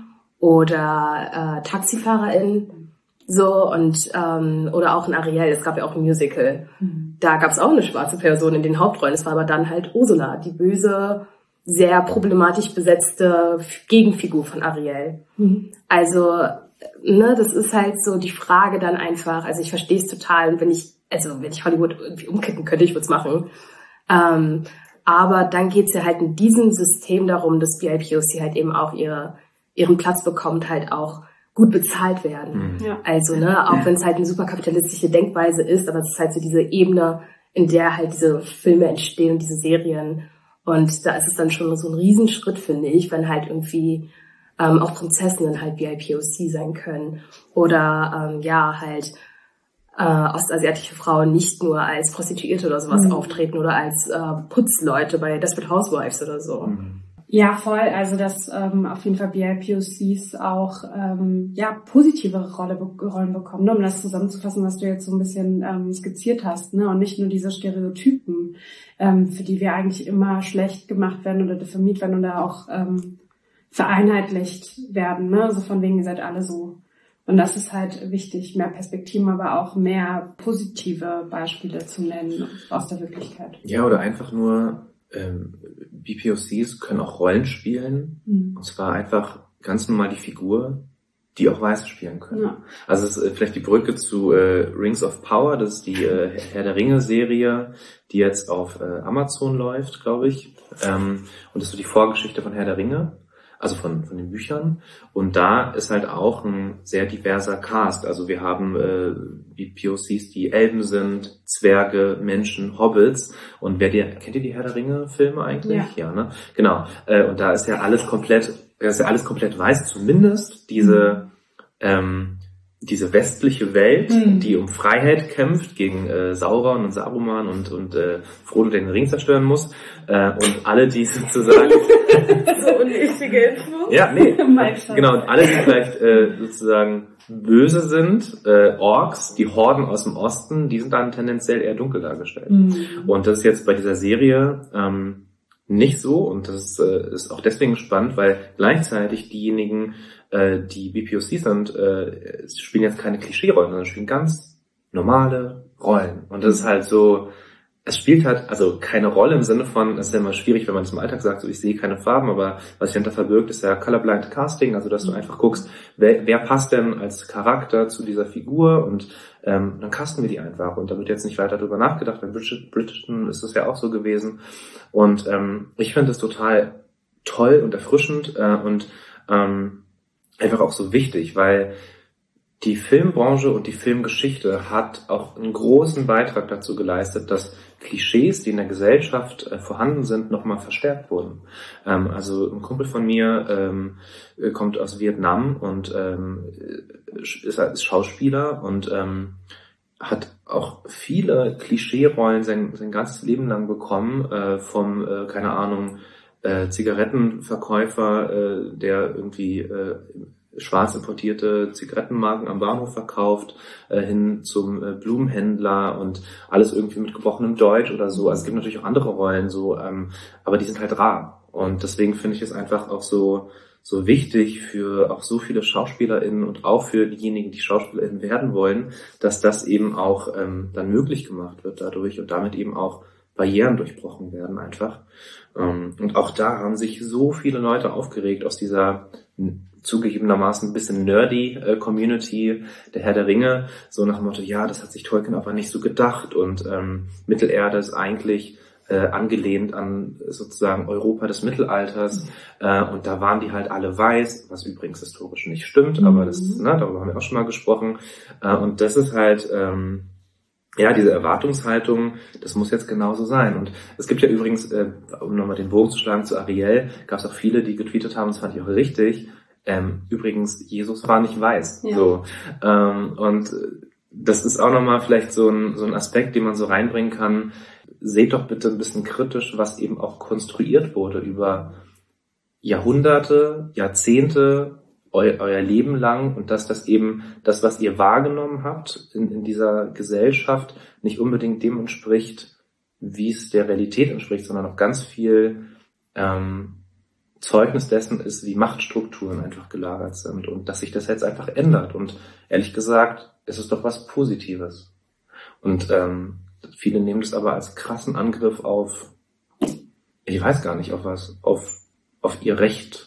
oder TaxifahrerInnen. So, und oder auch in Ariel, es gab ja auch ein Musical. Da gab es auch eine schwarze Person in den Hauptrollen. Es war aber dann halt Ursula, die böse, sehr problematisch besetzte Gegenfigur von Ariel. Also, ne, das ist halt so die Frage dann einfach, also ich verstehe es total, wenn ich Hollywood irgendwie umkippen könnte, ich würde es machen. Aber dann geht's ja halt in diesem System darum, dass BIPOC halt eben auch ihren Platz bekommt, halt auch gut bezahlt werden. Ja. Also, ne, auch wenn es halt eine super kapitalistische Denkweise ist, aber es ist halt so diese Ebene, in der halt diese Filme entstehen und diese Serien. Und da ist es dann schon so ein Riesenschritt, finde ich, wenn halt irgendwie auch Prinzessinnen halt BIPOC sein können. Oder halt ostasiatische Frauen nicht nur als Prostituierte oder sowas auftreten oder als Putzleute bei Desperate Housewives oder so. Ja, voll. Also dass auf jeden Fall BIPOCs auch positive Rollen bekommen, ne? Um das zusammenzufassen, was du jetzt so ein bisschen skizziert hast, ne? Und nicht nur diese Stereotypen, für die wir eigentlich immer schlecht gemacht werden oder diffamiert werden oder auch vereinheitlicht werden, ne? Also von wegen, ihr seid alle so. Und das ist halt wichtig, mehr Perspektiven, aber auch mehr positive Beispiele zu nennen aus der Wirklichkeit. Ja, oder einfach nur BPOCs können auch Rollen spielen. Und zwar einfach ganz normal die Figur, die auch Weiße spielen können. Ja. Also es ist vielleicht die Brücke zu Rings of Power, das ist die Herr der Ringe-Serie, die jetzt auf Amazon läuft, glaube ich. Und das ist so die Vorgeschichte von Herr der Ringe. Also von den Büchern. Und da ist halt auch ein sehr diverser Cast. Also wir haben POCs, die Elben sind, Zwerge, Menschen, Hobbits. Und kennt ihr die Herr der Ringe-Filme eigentlich? Ja, ne? Genau. Und da ist ja alles komplett weiß, zumindest diese westliche Welt, die um Freiheit kämpft gegen Sauron und Saruman und Frodo, der den Ring zerstören muss. Und alle, die sozusagen so unnötige Info. Ja, nee. Genau, und alle, die vielleicht sozusagen böse sind, Orks, die Horden aus dem Osten, die sind dann tendenziell eher dunkel dargestellt. Und das ist jetzt bei dieser Serie nicht so, und das ist auch deswegen spannend, weil gleichzeitig diejenigen, die BPOC sind, spielen jetzt keine Klischee-Rollen, sondern spielen ganz normale Rollen. Und das ist halt so, es spielt halt also keine Rolle im Sinne von, es ist ja immer schwierig, wenn man das im Alltag sagt, so ich sehe keine Farben, aber was sich dahinter verbirgt, ist ja Colorblind Casting, also dass du einfach guckst, wer passt denn als Charakter zu dieser Figur, und dann casten wir die einfach, und da wird jetzt nicht weiter drüber nachgedacht. Bei Bridgerton ist das ja auch so gewesen, und ich finde das total toll und erfrischend und einfach auch so wichtig, weil die Filmbranche und die Filmgeschichte hat auch einen großen Beitrag dazu geleistet, dass Klischees, die in der Gesellschaft vorhanden sind, nochmal verstärkt wurden. Also ein Kumpel von mir kommt aus Vietnam und ist Schauspieler und hat auch viele Klischee-Rollen sein ganzes Leben lang bekommen, vom, keine Ahnung, Zigarettenverkäufer, der irgendwie schwarz importierte Zigarettenmarken am Bahnhof verkauft, hin zum Blumenhändler und alles irgendwie mit gebrochenem Deutsch oder so. Also es gibt natürlich auch andere Rollen so, aber die sind halt rar. Und deswegen finde ich es einfach auch so wichtig für auch so viele SchauspielerInnen und auch für diejenigen, die SchauspielerInnen werden wollen, dass das eben auch dann möglich gemacht wird dadurch und damit eben auch Barrieren durchbrochen werden einfach. Und auch da haben sich so viele Leute aufgeregt aus dieser zugegebenermaßen ein bisschen nerdy Community der Herr der Ringe, so nach dem Motto, ja, das hat sich Tolkien aber nicht so gedacht und Mittelerde ist eigentlich angelehnt an sozusagen Europa des Mittelalters und da waren die halt alle weiß, was übrigens historisch nicht stimmt, aber das, darüber haben wir auch schon mal gesprochen und das ist halt diese Erwartungshaltung, das muss jetzt genauso sein. Und es gibt ja übrigens, um nochmal den Bogen zu schlagen zu Ariel, gab es auch viele, die getweetet haben, das fand ich auch richtig, übrigens, Jesus war nicht weiß. Ja. So. Und das ist auch nochmal vielleicht so ein Aspekt, den man so reinbringen kann. Seht doch bitte ein bisschen kritisch, was eben auch konstruiert wurde über Jahrhunderte, Jahrzehnte, euer Leben lang, und dass das eben das, was ihr wahrgenommen habt in dieser Gesellschaft, nicht unbedingt dem entspricht, wie es der Realität entspricht, sondern auch ganz viel Zeugnis dessen ist, wie Machtstrukturen einfach gelagert sind und dass sich das jetzt einfach ändert. Und ehrlich gesagt, es ist doch was Positives. Und viele nehmen das aber als krassen Angriff auf, ich weiß gar nicht auf was, auf ihr Recht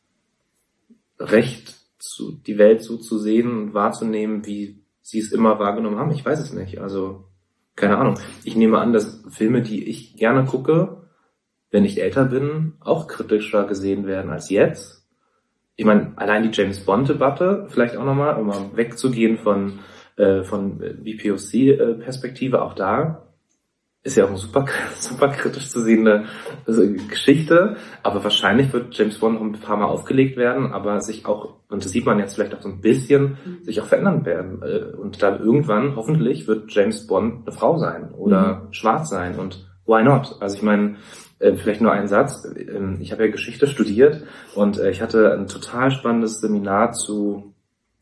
die Welt so zu sehen und wahrzunehmen, wie sie es immer wahrgenommen haben. Ich weiß es nicht. Also, keine Ahnung. Ich nehme an, dass Filme, die ich gerne gucke, wenn ich älter bin, auch kritischer gesehen werden als jetzt. Ich meine, allein die James-Bond-Debatte, vielleicht auch nochmal, um mal wegzugehen von BPOC-Perspektive, auch da ist ja auch eine super kritisch zu sehende Geschichte, aber wahrscheinlich wird James Bond noch ein paar Mal aufgelegt werden, aber sich auch, und das sieht man jetzt vielleicht auch so ein bisschen, sich auch verändern werden. Und dann irgendwann, hoffentlich, wird James Bond eine Frau sein oder schwarz sein, und why not? Also ich meine, vielleicht nur einen Satz. Ich habe ja Geschichte studiert und ich hatte ein total spannendes Seminar zu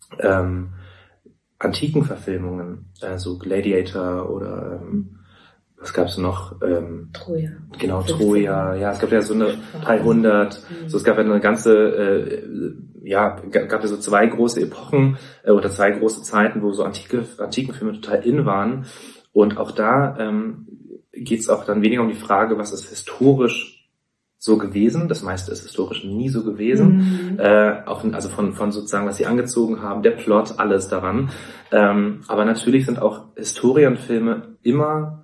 antiken Verfilmungen, also Gladiator oder was gab's noch? Troja. Genau, Troja. Ja, es gab ja so eine 300. So, es gab ja eine ganze, gab ja so zwei große Epochen oder zwei große Zeiten, wo so antiken Filme total in waren. Und auch da geht's auch dann weniger um die Frage, was ist historisch so gewesen. Das meiste ist historisch nie so gewesen. Also von sozusagen, was sie angezogen haben, der Plot, alles daran. Aber natürlich sind auch Historienfilme immer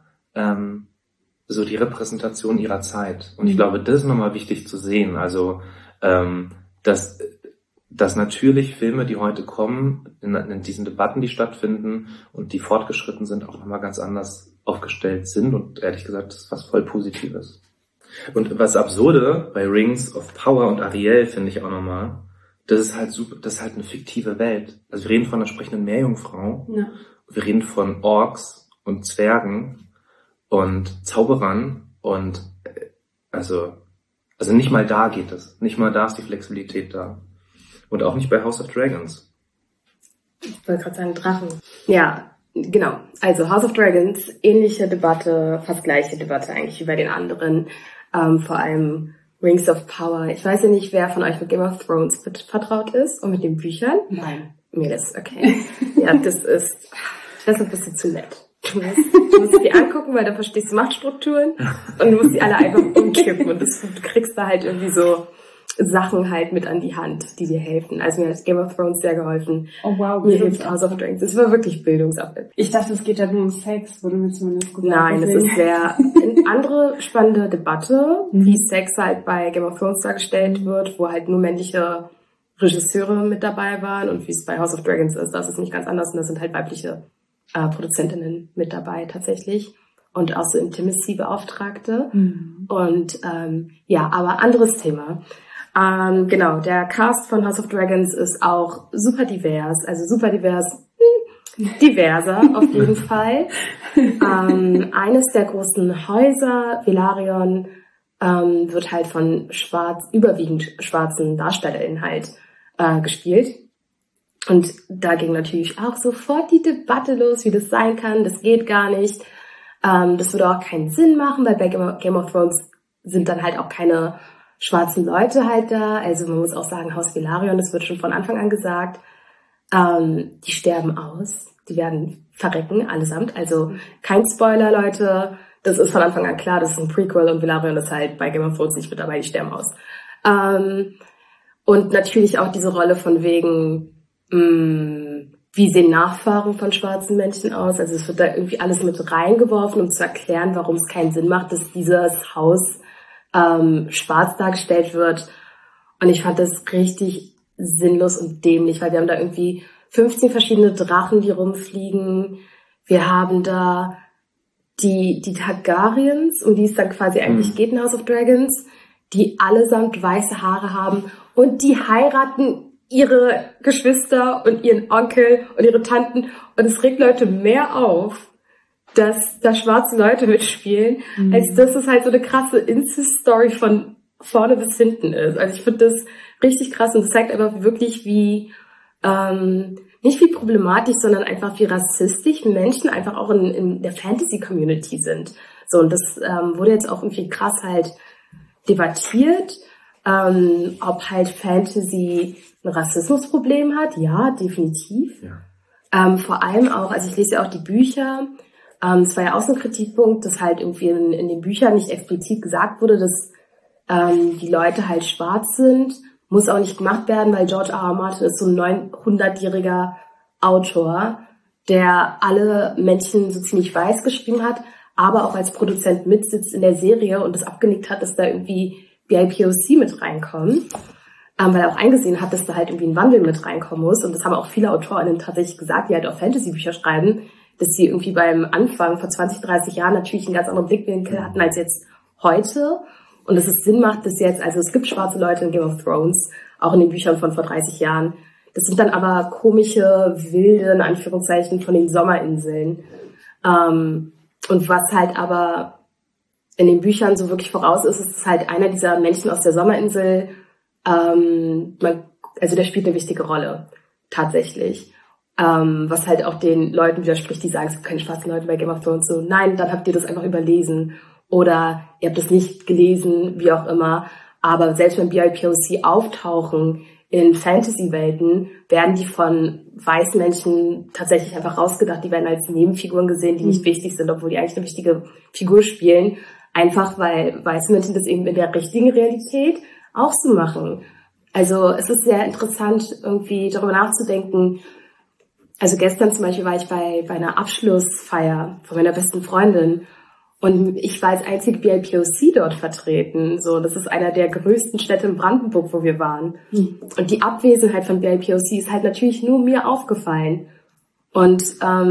so die Repräsentation ihrer Zeit. Und ich glaube, das ist nochmal wichtig zu sehen. Also, dass natürlich Filme, die heute kommen, in diesen Debatten, die stattfinden und die fortgeschritten sind, auch nochmal ganz anders aufgestellt sind. Und ehrlich gesagt, das ist was voll Positives. Und was Absurde bei Rings of Power und Ariel finde ich auch nochmal, das ist halt super, das ist halt eine fiktive Welt. Also wir reden von einer sprechenden Meerjungfrau. Ja. Wir reden von Orks und Zwergen und Zauberern und also nicht mal da geht es. Nicht mal da ist die Flexibilität da. Und auch nicht bei House of Dragons. Ich wollte gerade sagen Drachen. Ja, genau. Also House of Dragons, ähnliche Debatte, fast gleiche Debatte eigentlich wie bei den anderen. Vor allem Rings of Power. Ich weiß ja nicht, wer von euch mit Game of Thrones vertraut ist und mit den Büchern. Nein. Mir das, okay. Ja, das ist, ich weiß nicht, ein bisschen zu nett. Du musst die angucken, weil da verstehst du Machtstrukturen und du musst die alle einfach umkippen und du kriegst da halt irgendwie so Sachen halt mit an die Hand, die dir helfen. Also mir hat Game of Thrones sehr geholfen. Oh wow. Mir hilft House of Dragons. Das war wirklich Bildungsarbeit. Ich dachte, es geht ja nur um Sex, wurde mir zumindest gesagt. Nein, es ist sehr eine andere spannende Debatte, wie Sex halt bei Game of Thrones dargestellt wird, wo halt nur männliche Regisseure mit dabei waren, und wie es bei House of Dragons ist, das ist nicht ganz anders, und da sind halt weibliche Produzentinnen mit dabei tatsächlich und auch so Intimacy-Beauftragte. Und aber anderes Thema. Genau, der Cast von House of Dragons ist auch super divers, diverser auf jeden Fall. Eines der großen Häuser, Velaryon, wird halt von überwiegend schwarzen DarstellerInnen halt gespielt. Und da ging natürlich auch sofort die Debatte los, wie das sein kann. Das geht gar nicht. Das würde auch keinen Sinn machen, weil bei Game of Thrones sind dann halt auch keine schwarzen Leute halt da. Also man muss auch sagen, Haus Velaryon, das wird schon von Anfang an gesagt, die sterben aus. Die werden verrecken, allesamt. Also kein Spoiler, Leute. Das ist von Anfang an klar, das ist ein Prequel und Velaryon ist halt bei Game of Thrones nicht mit dabei, die sterben aus. Und natürlich auch diese Rolle von wegen, wie sehen Nachfahren von schwarzen Menschen aus? Also es wird da irgendwie alles mit reingeworfen, um zu erklären, warum es keinen Sinn macht, dass dieses Haus schwarz dargestellt wird. Und ich fand das richtig sinnlos und dämlich, weil wir haben da irgendwie 15 verschiedene Drachen, die rumfliegen. Wir haben da die Targaryens, um die es dann quasi eigentlich geht in House of Dragons, die allesamt weiße Haare haben und die heiraten ihre Geschwister und ihren Onkel und ihre Tanten. Und es regt Leute mehr auf, dass da schwarze Leute mitspielen, als dass es halt so eine krasse Insta-Story von vorne bis hinten ist. Also ich finde das richtig krass und das zeigt einfach wirklich, wie nicht wie problematisch, sondern einfach wie rassistisch Menschen einfach auch in der Fantasy-Community sind. So, und das wurde jetzt auch irgendwie krass halt debattiert, ob halt Fantasy ein Rassismusproblem hat. Ja, definitiv. Ja. Vor allem auch, also ich lese ja auch die Bücher, es war ja auch so ein Kritikpunkt, dass halt irgendwie in den Büchern nicht explizit gesagt wurde, dass die Leute halt schwarz sind. Muss auch nicht gemacht werden, weil George R. R. Martin ist so ein 900-jähriger Autor, der alle Menschen so ziemlich weiß geschrieben hat, aber auch als Produzent mitsitzt in der Serie und das abgenickt hat, dass da irgendwie BIPOC mit reinkommen, weil er auch eingesehen hat, dass da halt irgendwie ein Wandel mit reinkommen muss. Und das haben auch viele AutorInnen tatsächlich gesagt, die halt auch Fantasy-Bücher schreiben, dass sie irgendwie beim Anfang vor 20, 30 Jahren natürlich einen ganz anderen Blickwinkel hatten als jetzt heute. Und dass es Sinn macht, dass jetzt, also es gibt schwarze Leute in Game of Thrones, auch in den Büchern von vor 30 Jahren. Das sind dann aber komische, wilde, in Anführungszeichen, von den Sommerinseln. Und was halt aber in den Büchern so wirklich voraus ist, ist halt einer dieser Menschen aus der Sommerinsel, also der spielt eine wichtige Rolle, tatsächlich. Was halt auch den Leuten widerspricht, die sagen, es gibt keine schwarzen Leute bei Game of Thrones. So, nein, dann habt ihr das einfach überlesen. Oder ihr habt es nicht gelesen, wie auch immer. Aber selbst wenn BIPOC auftauchen in Fantasy-Welten, werden die von weißen Menschen tatsächlich einfach rausgedacht. Die werden als Nebenfiguren gesehen, die nicht wichtig sind, obwohl die eigentlich eine wichtige Figur spielen. Einfach weil weiße Menschen das eben in der richtigen Realität auch so machen. Also es ist sehr interessant, irgendwie darüber nachzudenken. Also gestern zum Beispiel war ich bei einer Abschlussfeier von meiner besten Freundin. Und ich war als einzige BIPOC dort vertreten. So, das ist einer der größten Städte in Brandenburg, wo wir waren. Und die Abwesenheit von BIPOC ist halt natürlich nur mir aufgefallen. Und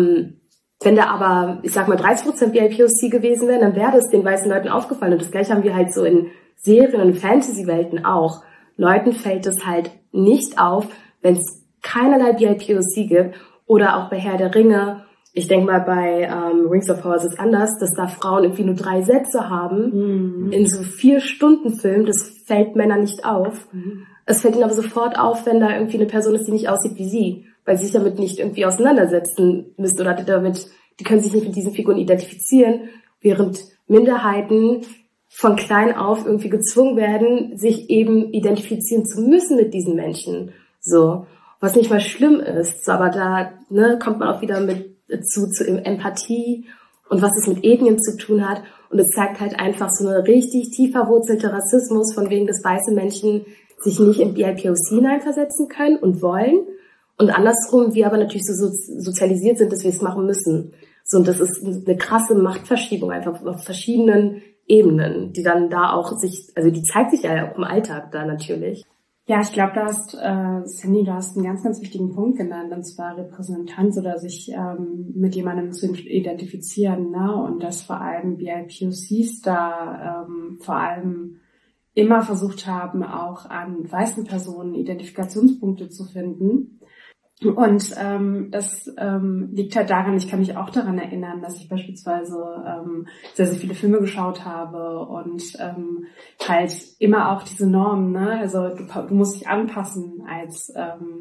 wenn da aber, ich sag mal, 30% BIPOC gewesen wären, dann wäre das den weißen Leuten aufgefallen. Und das Gleiche haben wir halt so in Serien und Fantasy-Welten auch. Leuten fällt es halt nicht auf, wenn es keinerlei BIPOC gibt. Oder auch bei Herr der Ringe. Ich denke mal, bei Rings of Power ist es anders, dass da Frauen irgendwie nur 3 Sätze haben in so 4-Stunden-Filmen. Das fällt Männern nicht auf. Es fällt ihnen aber sofort auf, wenn da irgendwie eine Person ist, die nicht aussieht wie sie, weil sie sich damit nicht irgendwie auseinandersetzen müssen oder die können sich nicht mit diesen Figuren identifizieren, während Minderheiten von klein auf irgendwie gezwungen werden, sich eben identifizieren zu müssen mit diesen Menschen. So, was nicht mal schlimm ist. So, aber da kommt man auch wieder zu Empathie und was es mit Ethnien zu tun hat. Und es zeigt halt einfach so eine richtig tief verwurzelte Rassismus, von wegen, dass weiße Menschen sich nicht in BIPOC hineinversetzen können und wollen. Und andersrum, wir aber natürlich so sozialisiert sind, dass wir es machen müssen. So, und das ist eine krasse Machtverschiebung einfach auf verschiedenen Ebenen, die dann da auch die zeigt sich ja auch im Alltag da natürlich. Ja, ich glaube, Sandy, du hast einen ganz, ganz wichtigen Punkt genannt, und zwar Repräsentanz oder sich mit jemandem zu identifizieren, ne? Und dass vor allem BIPOCs da vor allem immer versucht haben, auch an weißen Personen Identifikationspunkte zu finden. Und das liegt halt daran, ich kann mich auch daran erinnern, dass ich beispielsweise sehr, sehr viele Filme geschaut habe und halt immer auch diese Normen, ne? Also du musst dich anpassen als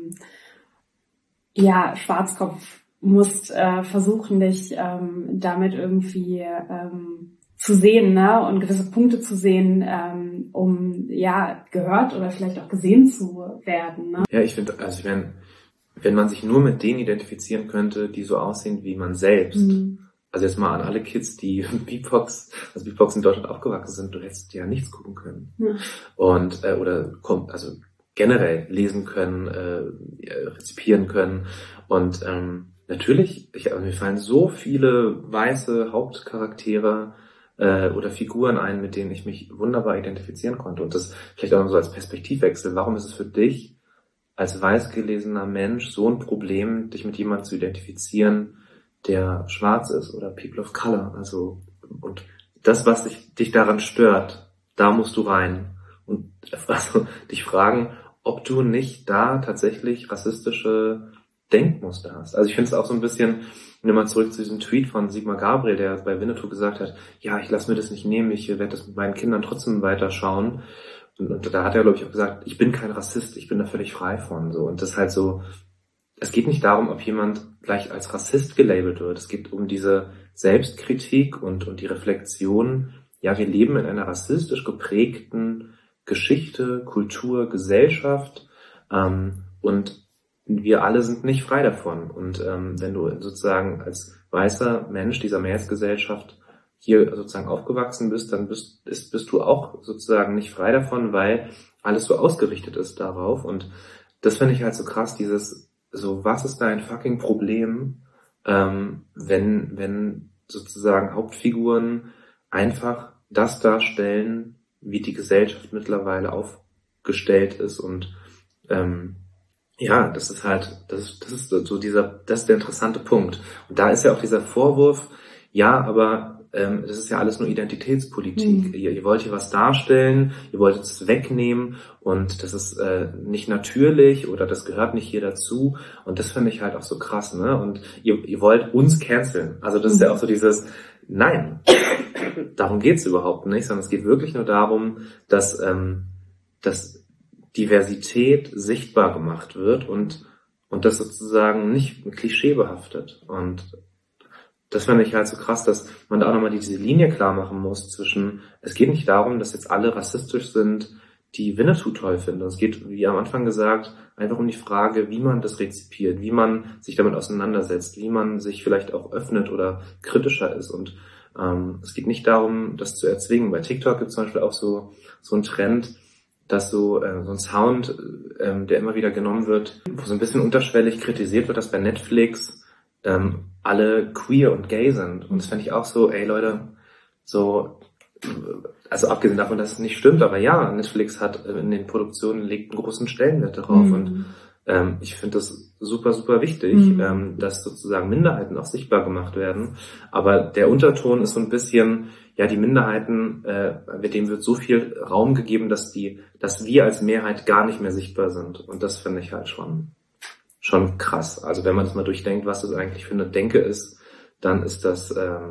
Schwarzkopf, musst versuchen, dich damit irgendwie zu sehen, ne? Und gewisse Punkte zu sehen, um gehört oder vielleicht auch gesehen zu werden, ne? Ja, ich finde, wenn man sich nur mit denen identifizieren könnte, die so aussehen wie man selbst. Also jetzt mal an alle Kids, die Beatbox in Deutschland aufgewachsen sind, du hättest ja nichts gucken können. Ja. Und generell lesen können, rezipieren können. Und natürlich, mir fallen so viele weiße Hauptcharaktere oder Figuren ein, mit denen ich mich wunderbar identifizieren konnte. Und das vielleicht auch noch so als Perspektivwechsel. Warum ist es für dich als weiß gelesener Mensch so ein Problem, dich mit jemandem zu identifizieren, der schwarz ist oder People of Color? Also, und das, was dich daran stört, da musst du rein und dich fragen, ob du nicht da tatsächlich rassistische Denkmuster hast. Also ich finde es auch so ein bisschen, nimm mal zurück zu diesem Tweet von Sigmar Gabriel, der bei Winnetou gesagt hat, ja, ich lasse mir das nicht nehmen, ich werde das mit meinen Kindern trotzdem weiterschauen. Und da hat er, glaube ich, auch gesagt, ich bin kein Rassist, ich bin da völlig frei von. So. Und das ist halt so, es geht nicht darum, ob jemand gleich als Rassist gelabelt wird. Es geht um diese Selbstkritik und die Reflexion. Ja, wir leben in einer rassistisch geprägten Geschichte, Kultur, Gesellschaft und wir alle sind nicht frei davon. Und wenn du sozusagen als weißer Mensch dieser Mehrheitsgesellschaft hier sozusagen aufgewachsen bist, dann bist du auch sozusagen nicht frei davon, weil alles so ausgerichtet ist darauf. Und das finde ich halt so krass, dieses so, was ist da ein fucking Problem, wenn sozusagen Hauptfiguren einfach das darstellen, wie die Gesellschaft mittlerweile aufgestellt ist und ja, das ist halt, das ist so das ist der interessante Punkt. Und da ist ja auch dieser Vorwurf, ja, aber das ist ja alles nur Identitätspolitik. Ihr wollt hier was darstellen, ihr wollt es wegnehmen und das ist nicht natürlich oder das gehört nicht hier dazu. Und das finde ich halt auch so krass, ne? Und ihr wollt uns canceln. Also das ist ja auch so dieses, nein, darum geht's überhaupt nicht, sondern es geht wirklich nur darum, dass Diversität sichtbar gemacht wird und das sozusagen nicht klischeebehaftet. Und das finde ich halt so krass, dass man da auch nochmal diese Linie klar machen muss zwischen, es geht nicht darum, dass jetzt alle rassistisch sind, die Winnetou toll finden. Es geht, wie am Anfang gesagt, einfach um die Frage, wie man das rezipiert, wie man sich damit auseinandersetzt, wie man sich vielleicht auch öffnet oder kritischer ist. Und es geht nicht darum, das zu erzwingen. Bei TikTok gibt es zum Beispiel auch so einen Trend, dass so ein Sound, der immer wieder genommen wird, wo so ein bisschen unterschwellig kritisiert wird, dass bei Netflix alle queer und gay sind. Und das fand ich auch so, ey Leute, so, also abgesehen davon, dass es nicht stimmt, aber ja, Netflix hat in den Produktionen legt einen großen Stellenwert darauf. Und ich finde das super, super wichtig, dass sozusagen Minderheiten auch sichtbar gemacht werden. Aber der Unterton ist so ein bisschen, ja, die Minderheiten, mit denen wird so viel Raum gegeben, dass wir als Mehrheit gar nicht mehr sichtbar sind. Und das finde ich halt schon krass. Also wenn man das mal durchdenkt, was das eigentlich für eine Denke ist, dann ist es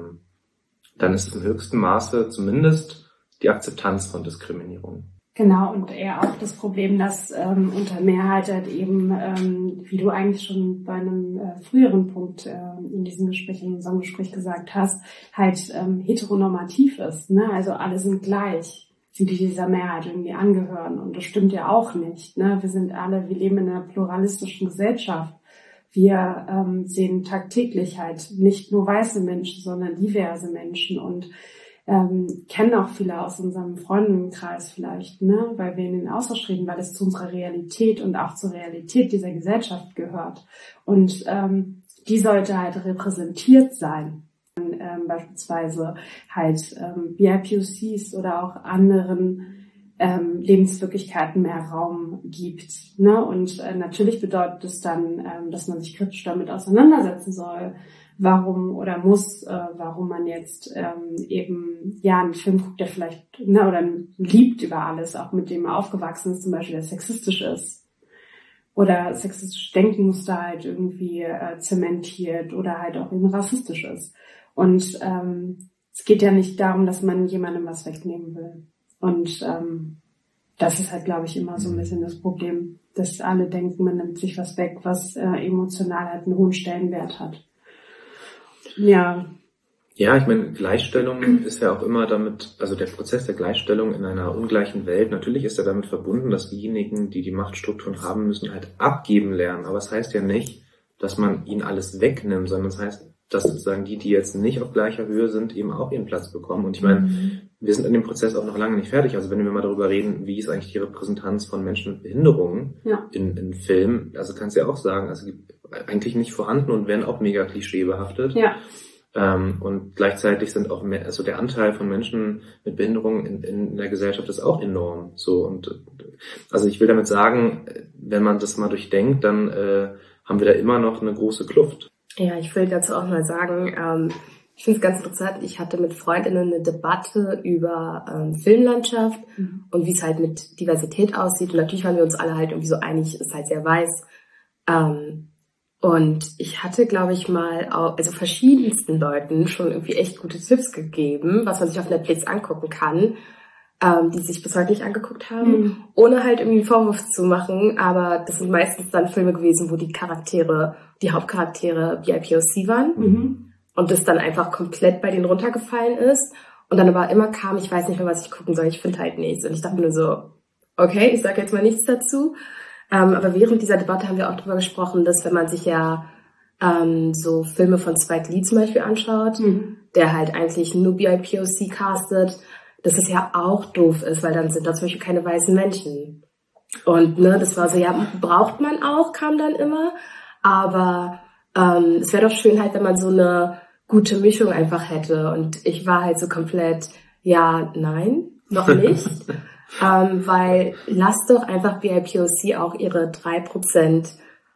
im höchsten Maße zumindest die Akzeptanz von Diskriminierung. Genau, und eher auch das Problem, dass unter Mehrheit halt eben, wie du eigentlich schon bei einem früheren Punkt in diesem Gespräch, in unserem Gespräch gesagt hast, halt heteronormativ ist. Ne? Also alle sind gleich, die dieser Mehrheit irgendwie angehören. Und das stimmt ja auch nicht. Ne? Wir leben in einer pluralistischen Gesellschaft. Wir sehen tagtäglich halt nicht nur weiße Menschen, sondern diverse Menschen und kennen auch viele aus unserem Freundinnenkreis vielleicht, ne, weil wir in den Austausch reden, weil es zu unserer Realität und auch zur Realität dieser Gesellschaft gehört. Und die sollte halt repräsentiert sein. Beispielsweise halt BIPOCs oder auch anderen Lebenswirklichkeiten mehr Raum gibt. Ne? Und natürlich bedeutet es dann, dass man sich kritisch damit auseinandersetzen soll, warum man jetzt eben ja einen Film guckt, der vielleicht oder liebt über alles, auch mit dem er aufgewachsen ist, zum Beispiel der sexistisch ist oder sexistische Denkmuster halt irgendwie zementiert oder halt auch eben rassistisch ist. Und es geht ja nicht darum, dass man jemandem was wegnehmen will. Und das ist halt, glaube ich, immer so ein bisschen das Problem, dass alle denken, man nimmt sich was weg, was emotional halt einen hohen Stellenwert hat. Ja. Ja, ich meine, Gleichstellung ist ja auch immer damit, also der Prozess der Gleichstellung in einer ungleichen Welt, natürlich ist er damit verbunden, dass diejenigen, die die Machtstrukturen haben müssen, halt abgeben lernen. Aber es heißt ja nicht, dass man ihnen alles wegnimmt, sondern es heißt, dass sozusagen die jetzt nicht auf gleicher Höhe sind, eben auch ihren Platz bekommen. Und ich meine, wir sind in dem Prozess auch noch lange nicht fertig. Also wenn wir mal darüber reden, wie ist eigentlich die Repräsentanz von Menschen mit Behinderungen in Filmen, also kannst du ja auch sagen, also eigentlich nicht vorhanden und werden auch mega klischeebehaftet. Ja. Und gleichzeitig sind auch also der Anteil von Menschen mit Behinderungen in der Gesellschaft ist auch enorm. So und also ich will damit sagen, wenn man das mal durchdenkt, dann haben wir da immer noch eine große Kluft. Ja, ich will dazu auch mal sagen, Ich finde es ganz interessant. Ich hatte mit Freundinnen eine Debatte über Filmlandschaft und wie es halt mit Diversität aussieht. Und natürlich waren wir uns alle halt irgendwie so einig, ist halt sehr weiß. Und ich hatte, glaube ich, mal also verschiedensten Leuten schon irgendwie echt gute Tipps gegeben, was man sich auf Netflix angucken kann, die sich bis heute nicht angeguckt haben, ohne halt irgendwie einen Vorwurf zu machen. Aber das sind meistens dann Filme gewesen, wo die Hauptcharaktere BIPOC waren. Und das dann einfach komplett bei denen runtergefallen ist. Und dann aber immer kam, ich weiß nicht mehr, was ich gucken soll, ich finde halt nichts. Und ich dachte nur so, okay, ich sage jetzt mal nichts dazu. Aber während dieser Debatte haben wir auch darüber gesprochen, dass wenn man sich ja so Filme von Spike Lee zum Beispiel anschaut, der halt eigentlich nur BIPOC castet, dass es ja auch doof ist, weil dann sind da zum Beispiel keine weißen Menschen. Und ne, das war so, ja, braucht man auch, kam dann immer. Aber es wäre doch schön halt, wenn man so eine gute Mischung einfach hätte. Und ich war halt so komplett, ja, nein, noch nicht. Weil lasst doch einfach BIPOC auch ihre 3%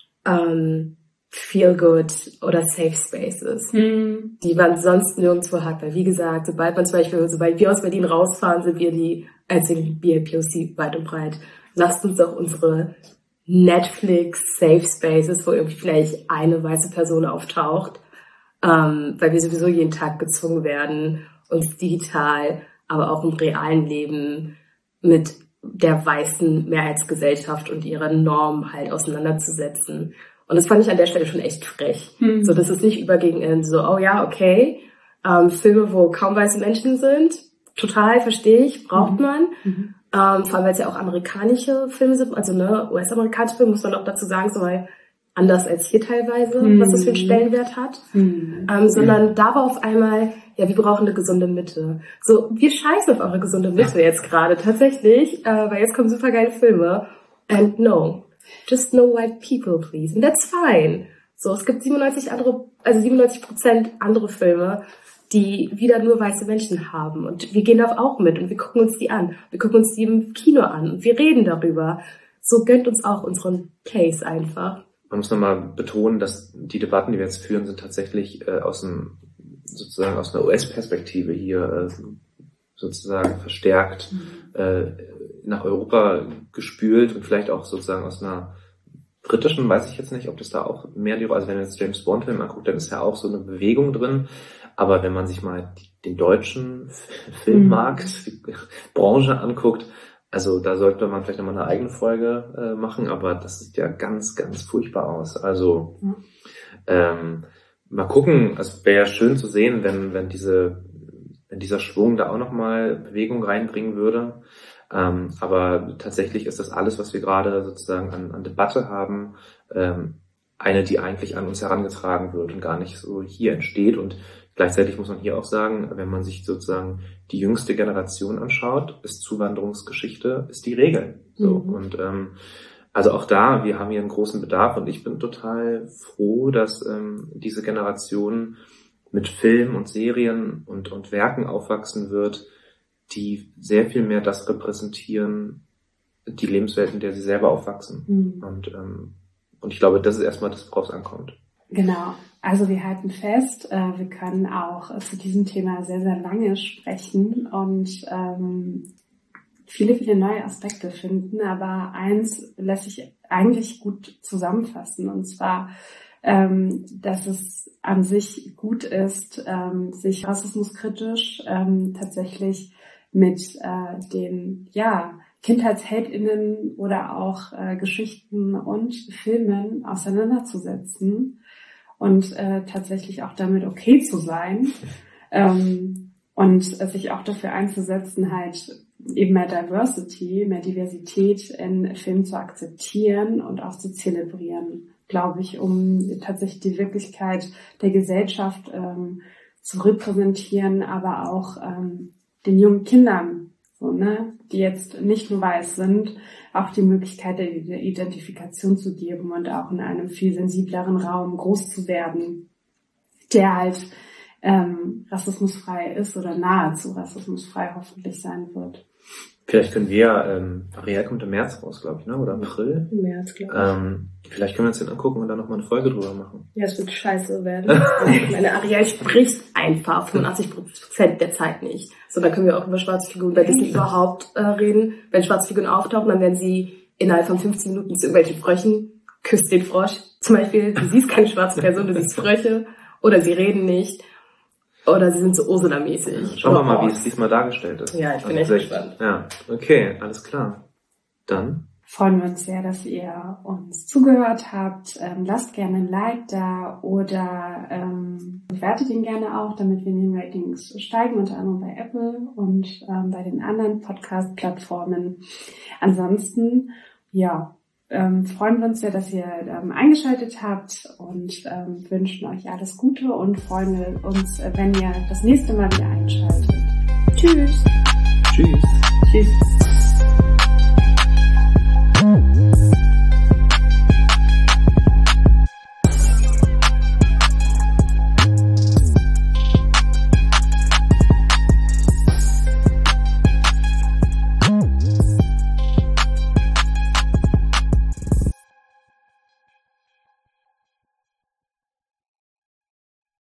Feel Good oder Safe Spaces, die man sonst nirgendwo hat. Weil wie gesagt, sobald wir aus Berlin rausfahren, sind wir die einzigen BIPOC weit und breit. Lasst uns doch unsere Netflix Safe Spaces, wo irgendwie vielleicht eine weiße Person auftaucht, weil wir sowieso jeden Tag gezwungen werden, uns digital, aber auch im realen Leben mit der weißen Mehrheitsgesellschaft und ihren Normen halt auseinanderzusetzen. Und das fand ich an der Stelle schon echt frech. So, dass es nicht überging in so, oh ja, okay, Filme, wo kaum weiße Menschen sind, total, verstehe ich, braucht man. Vor allem, weil es ja auch amerikanische Filme sind, also ne, US-amerikanische Filme, muss man auch dazu sagen, so weil anders als hier teilweise, was das für einen Stellenwert hat. Sondern da war auf einmal, ja, wir brauchen eine gesunde Mitte. So, wir scheißen auf eure gesunde Mitte jetzt gerade, tatsächlich, weil jetzt kommen super geile Filme. And no, just no white people, please. And that's fine. So, es gibt 97% andere Filme, die wieder nur weiße Menschen haben. Und wir gehen da auch mit und wir gucken uns die an. Wir gucken uns die im Kino an und wir reden darüber. So gönnt uns auch unseren Place einfach. Man muss nochmal betonen, dass die Debatten, die wir jetzt führen, sind tatsächlich aus einer US-Perspektive hier sozusagen verstärkt nach Europa gespült und vielleicht auch sozusagen aus einer britischen, weiß ich jetzt nicht, ob das da auch mehr die Rolle, also wenn man jetzt James Bond Film anguckt, dann ist ja auch so eine Bewegung drin. Aber wenn man sich mal den deutschen Filmmarkt, die Branche anguckt, also da sollte man vielleicht nochmal eine eigene Folge machen, aber das sieht ja ganz, ganz furchtbar aus. Also mal gucken, es wäre ja schön zu sehen, wenn dieser Schwung da auch nochmal Bewegung reinbringen würde. Aber tatsächlich ist das alles, was wir gerade sozusagen an Debatte haben, eine, die eigentlich an uns herangetragen wird und gar nicht so hier entsteht. Und gleichzeitig muss man hier auch sagen, wenn man sich sozusagen die jüngste Generation anschaut, ist Zuwanderungsgeschichte, ist die Regel. So. Und also auch da, wir haben hier einen großen Bedarf und ich bin total froh, dass diese Generation mit Film und Serien und Werken aufwachsen wird, die sehr viel mehr das repräsentieren, die Lebenswelt, in der sie selber aufwachsen. Und ich glaube, das ist erstmal das, worauf es ankommt. Genau. Also wir halten fest, wir können auch zu diesem Thema sehr, sehr lange sprechen und viele, viele neue Aspekte finden. Aber eins lässt sich eigentlich gut zusammenfassen, und zwar, dass es an sich gut ist, sich rassismuskritisch tatsächlich mit den KindheitsheldInnen oder auch Geschichten und Filmen auseinanderzusetzen und tatsächlich auch damit okay zu sein und sich auch dafür einzusetzen, halt eben mehr Diversity, mehr Diversität in Filmen zu akzeptieren und auch zu zelebrieren, glaube ich, um tatsächlich die Wirklichkeit der Gesellschaft zu repräsentieren, aber auch den jungen Kindern, so, ne, die jetzt nicht nur weiß sind, auch die Möglichkeit der Identifikation zu geben und auch in einem viel sensibleren Raum groß zu werden, der halt rassismusfrei ist oder nahezu rassismusfrei hoffentlich sein wird. Vielleicht können wir, Ariel kommt im März raus, glaube ich, ne? Oder April. Im März, glaube ich. Vielleicht können wir uns den angucken und dann nochmal eine Folge drüber machen. Ja, es wird scheiße werden. Meine Ariel spricht einfach 85% der Zeit nicht. So, dann können wir auch über schwarze Figuren bei Disney überhaupt reden. Wenn schwarze Figuren auftauchen, dann werden sie innerhalb von 15 Minuten zu irgendwelchen Fröchen. Küsst den Frosch zum Beispiel. Du siehst keine schwarze Person, du siehst Fröche. Oder sie reden nicht. Oder sie sind so Ursula-mäßig. Schauen wir mal, wie es diesmal dargestellt ist. Ja, ich bin echt gespannt. Ja, okay, alles klar. Dann freuen wir uns sehr, dass ihr uns zugehört habt. Lasst gerne ein Like da oder bewertet ihn gerne auch, damit wir in den Ratings steigen, unter anderem bei Apple und bei den anderen Podcast-Plattformen. Ansonsten, ja, freuen wir uns sehr, dass ihr eingeschaltet habt und wünschen euch alles Gute und freuen uns, wenn ihr das nächste Mal wieder einschaltet. Tschüss. Tschüss. Tschüss.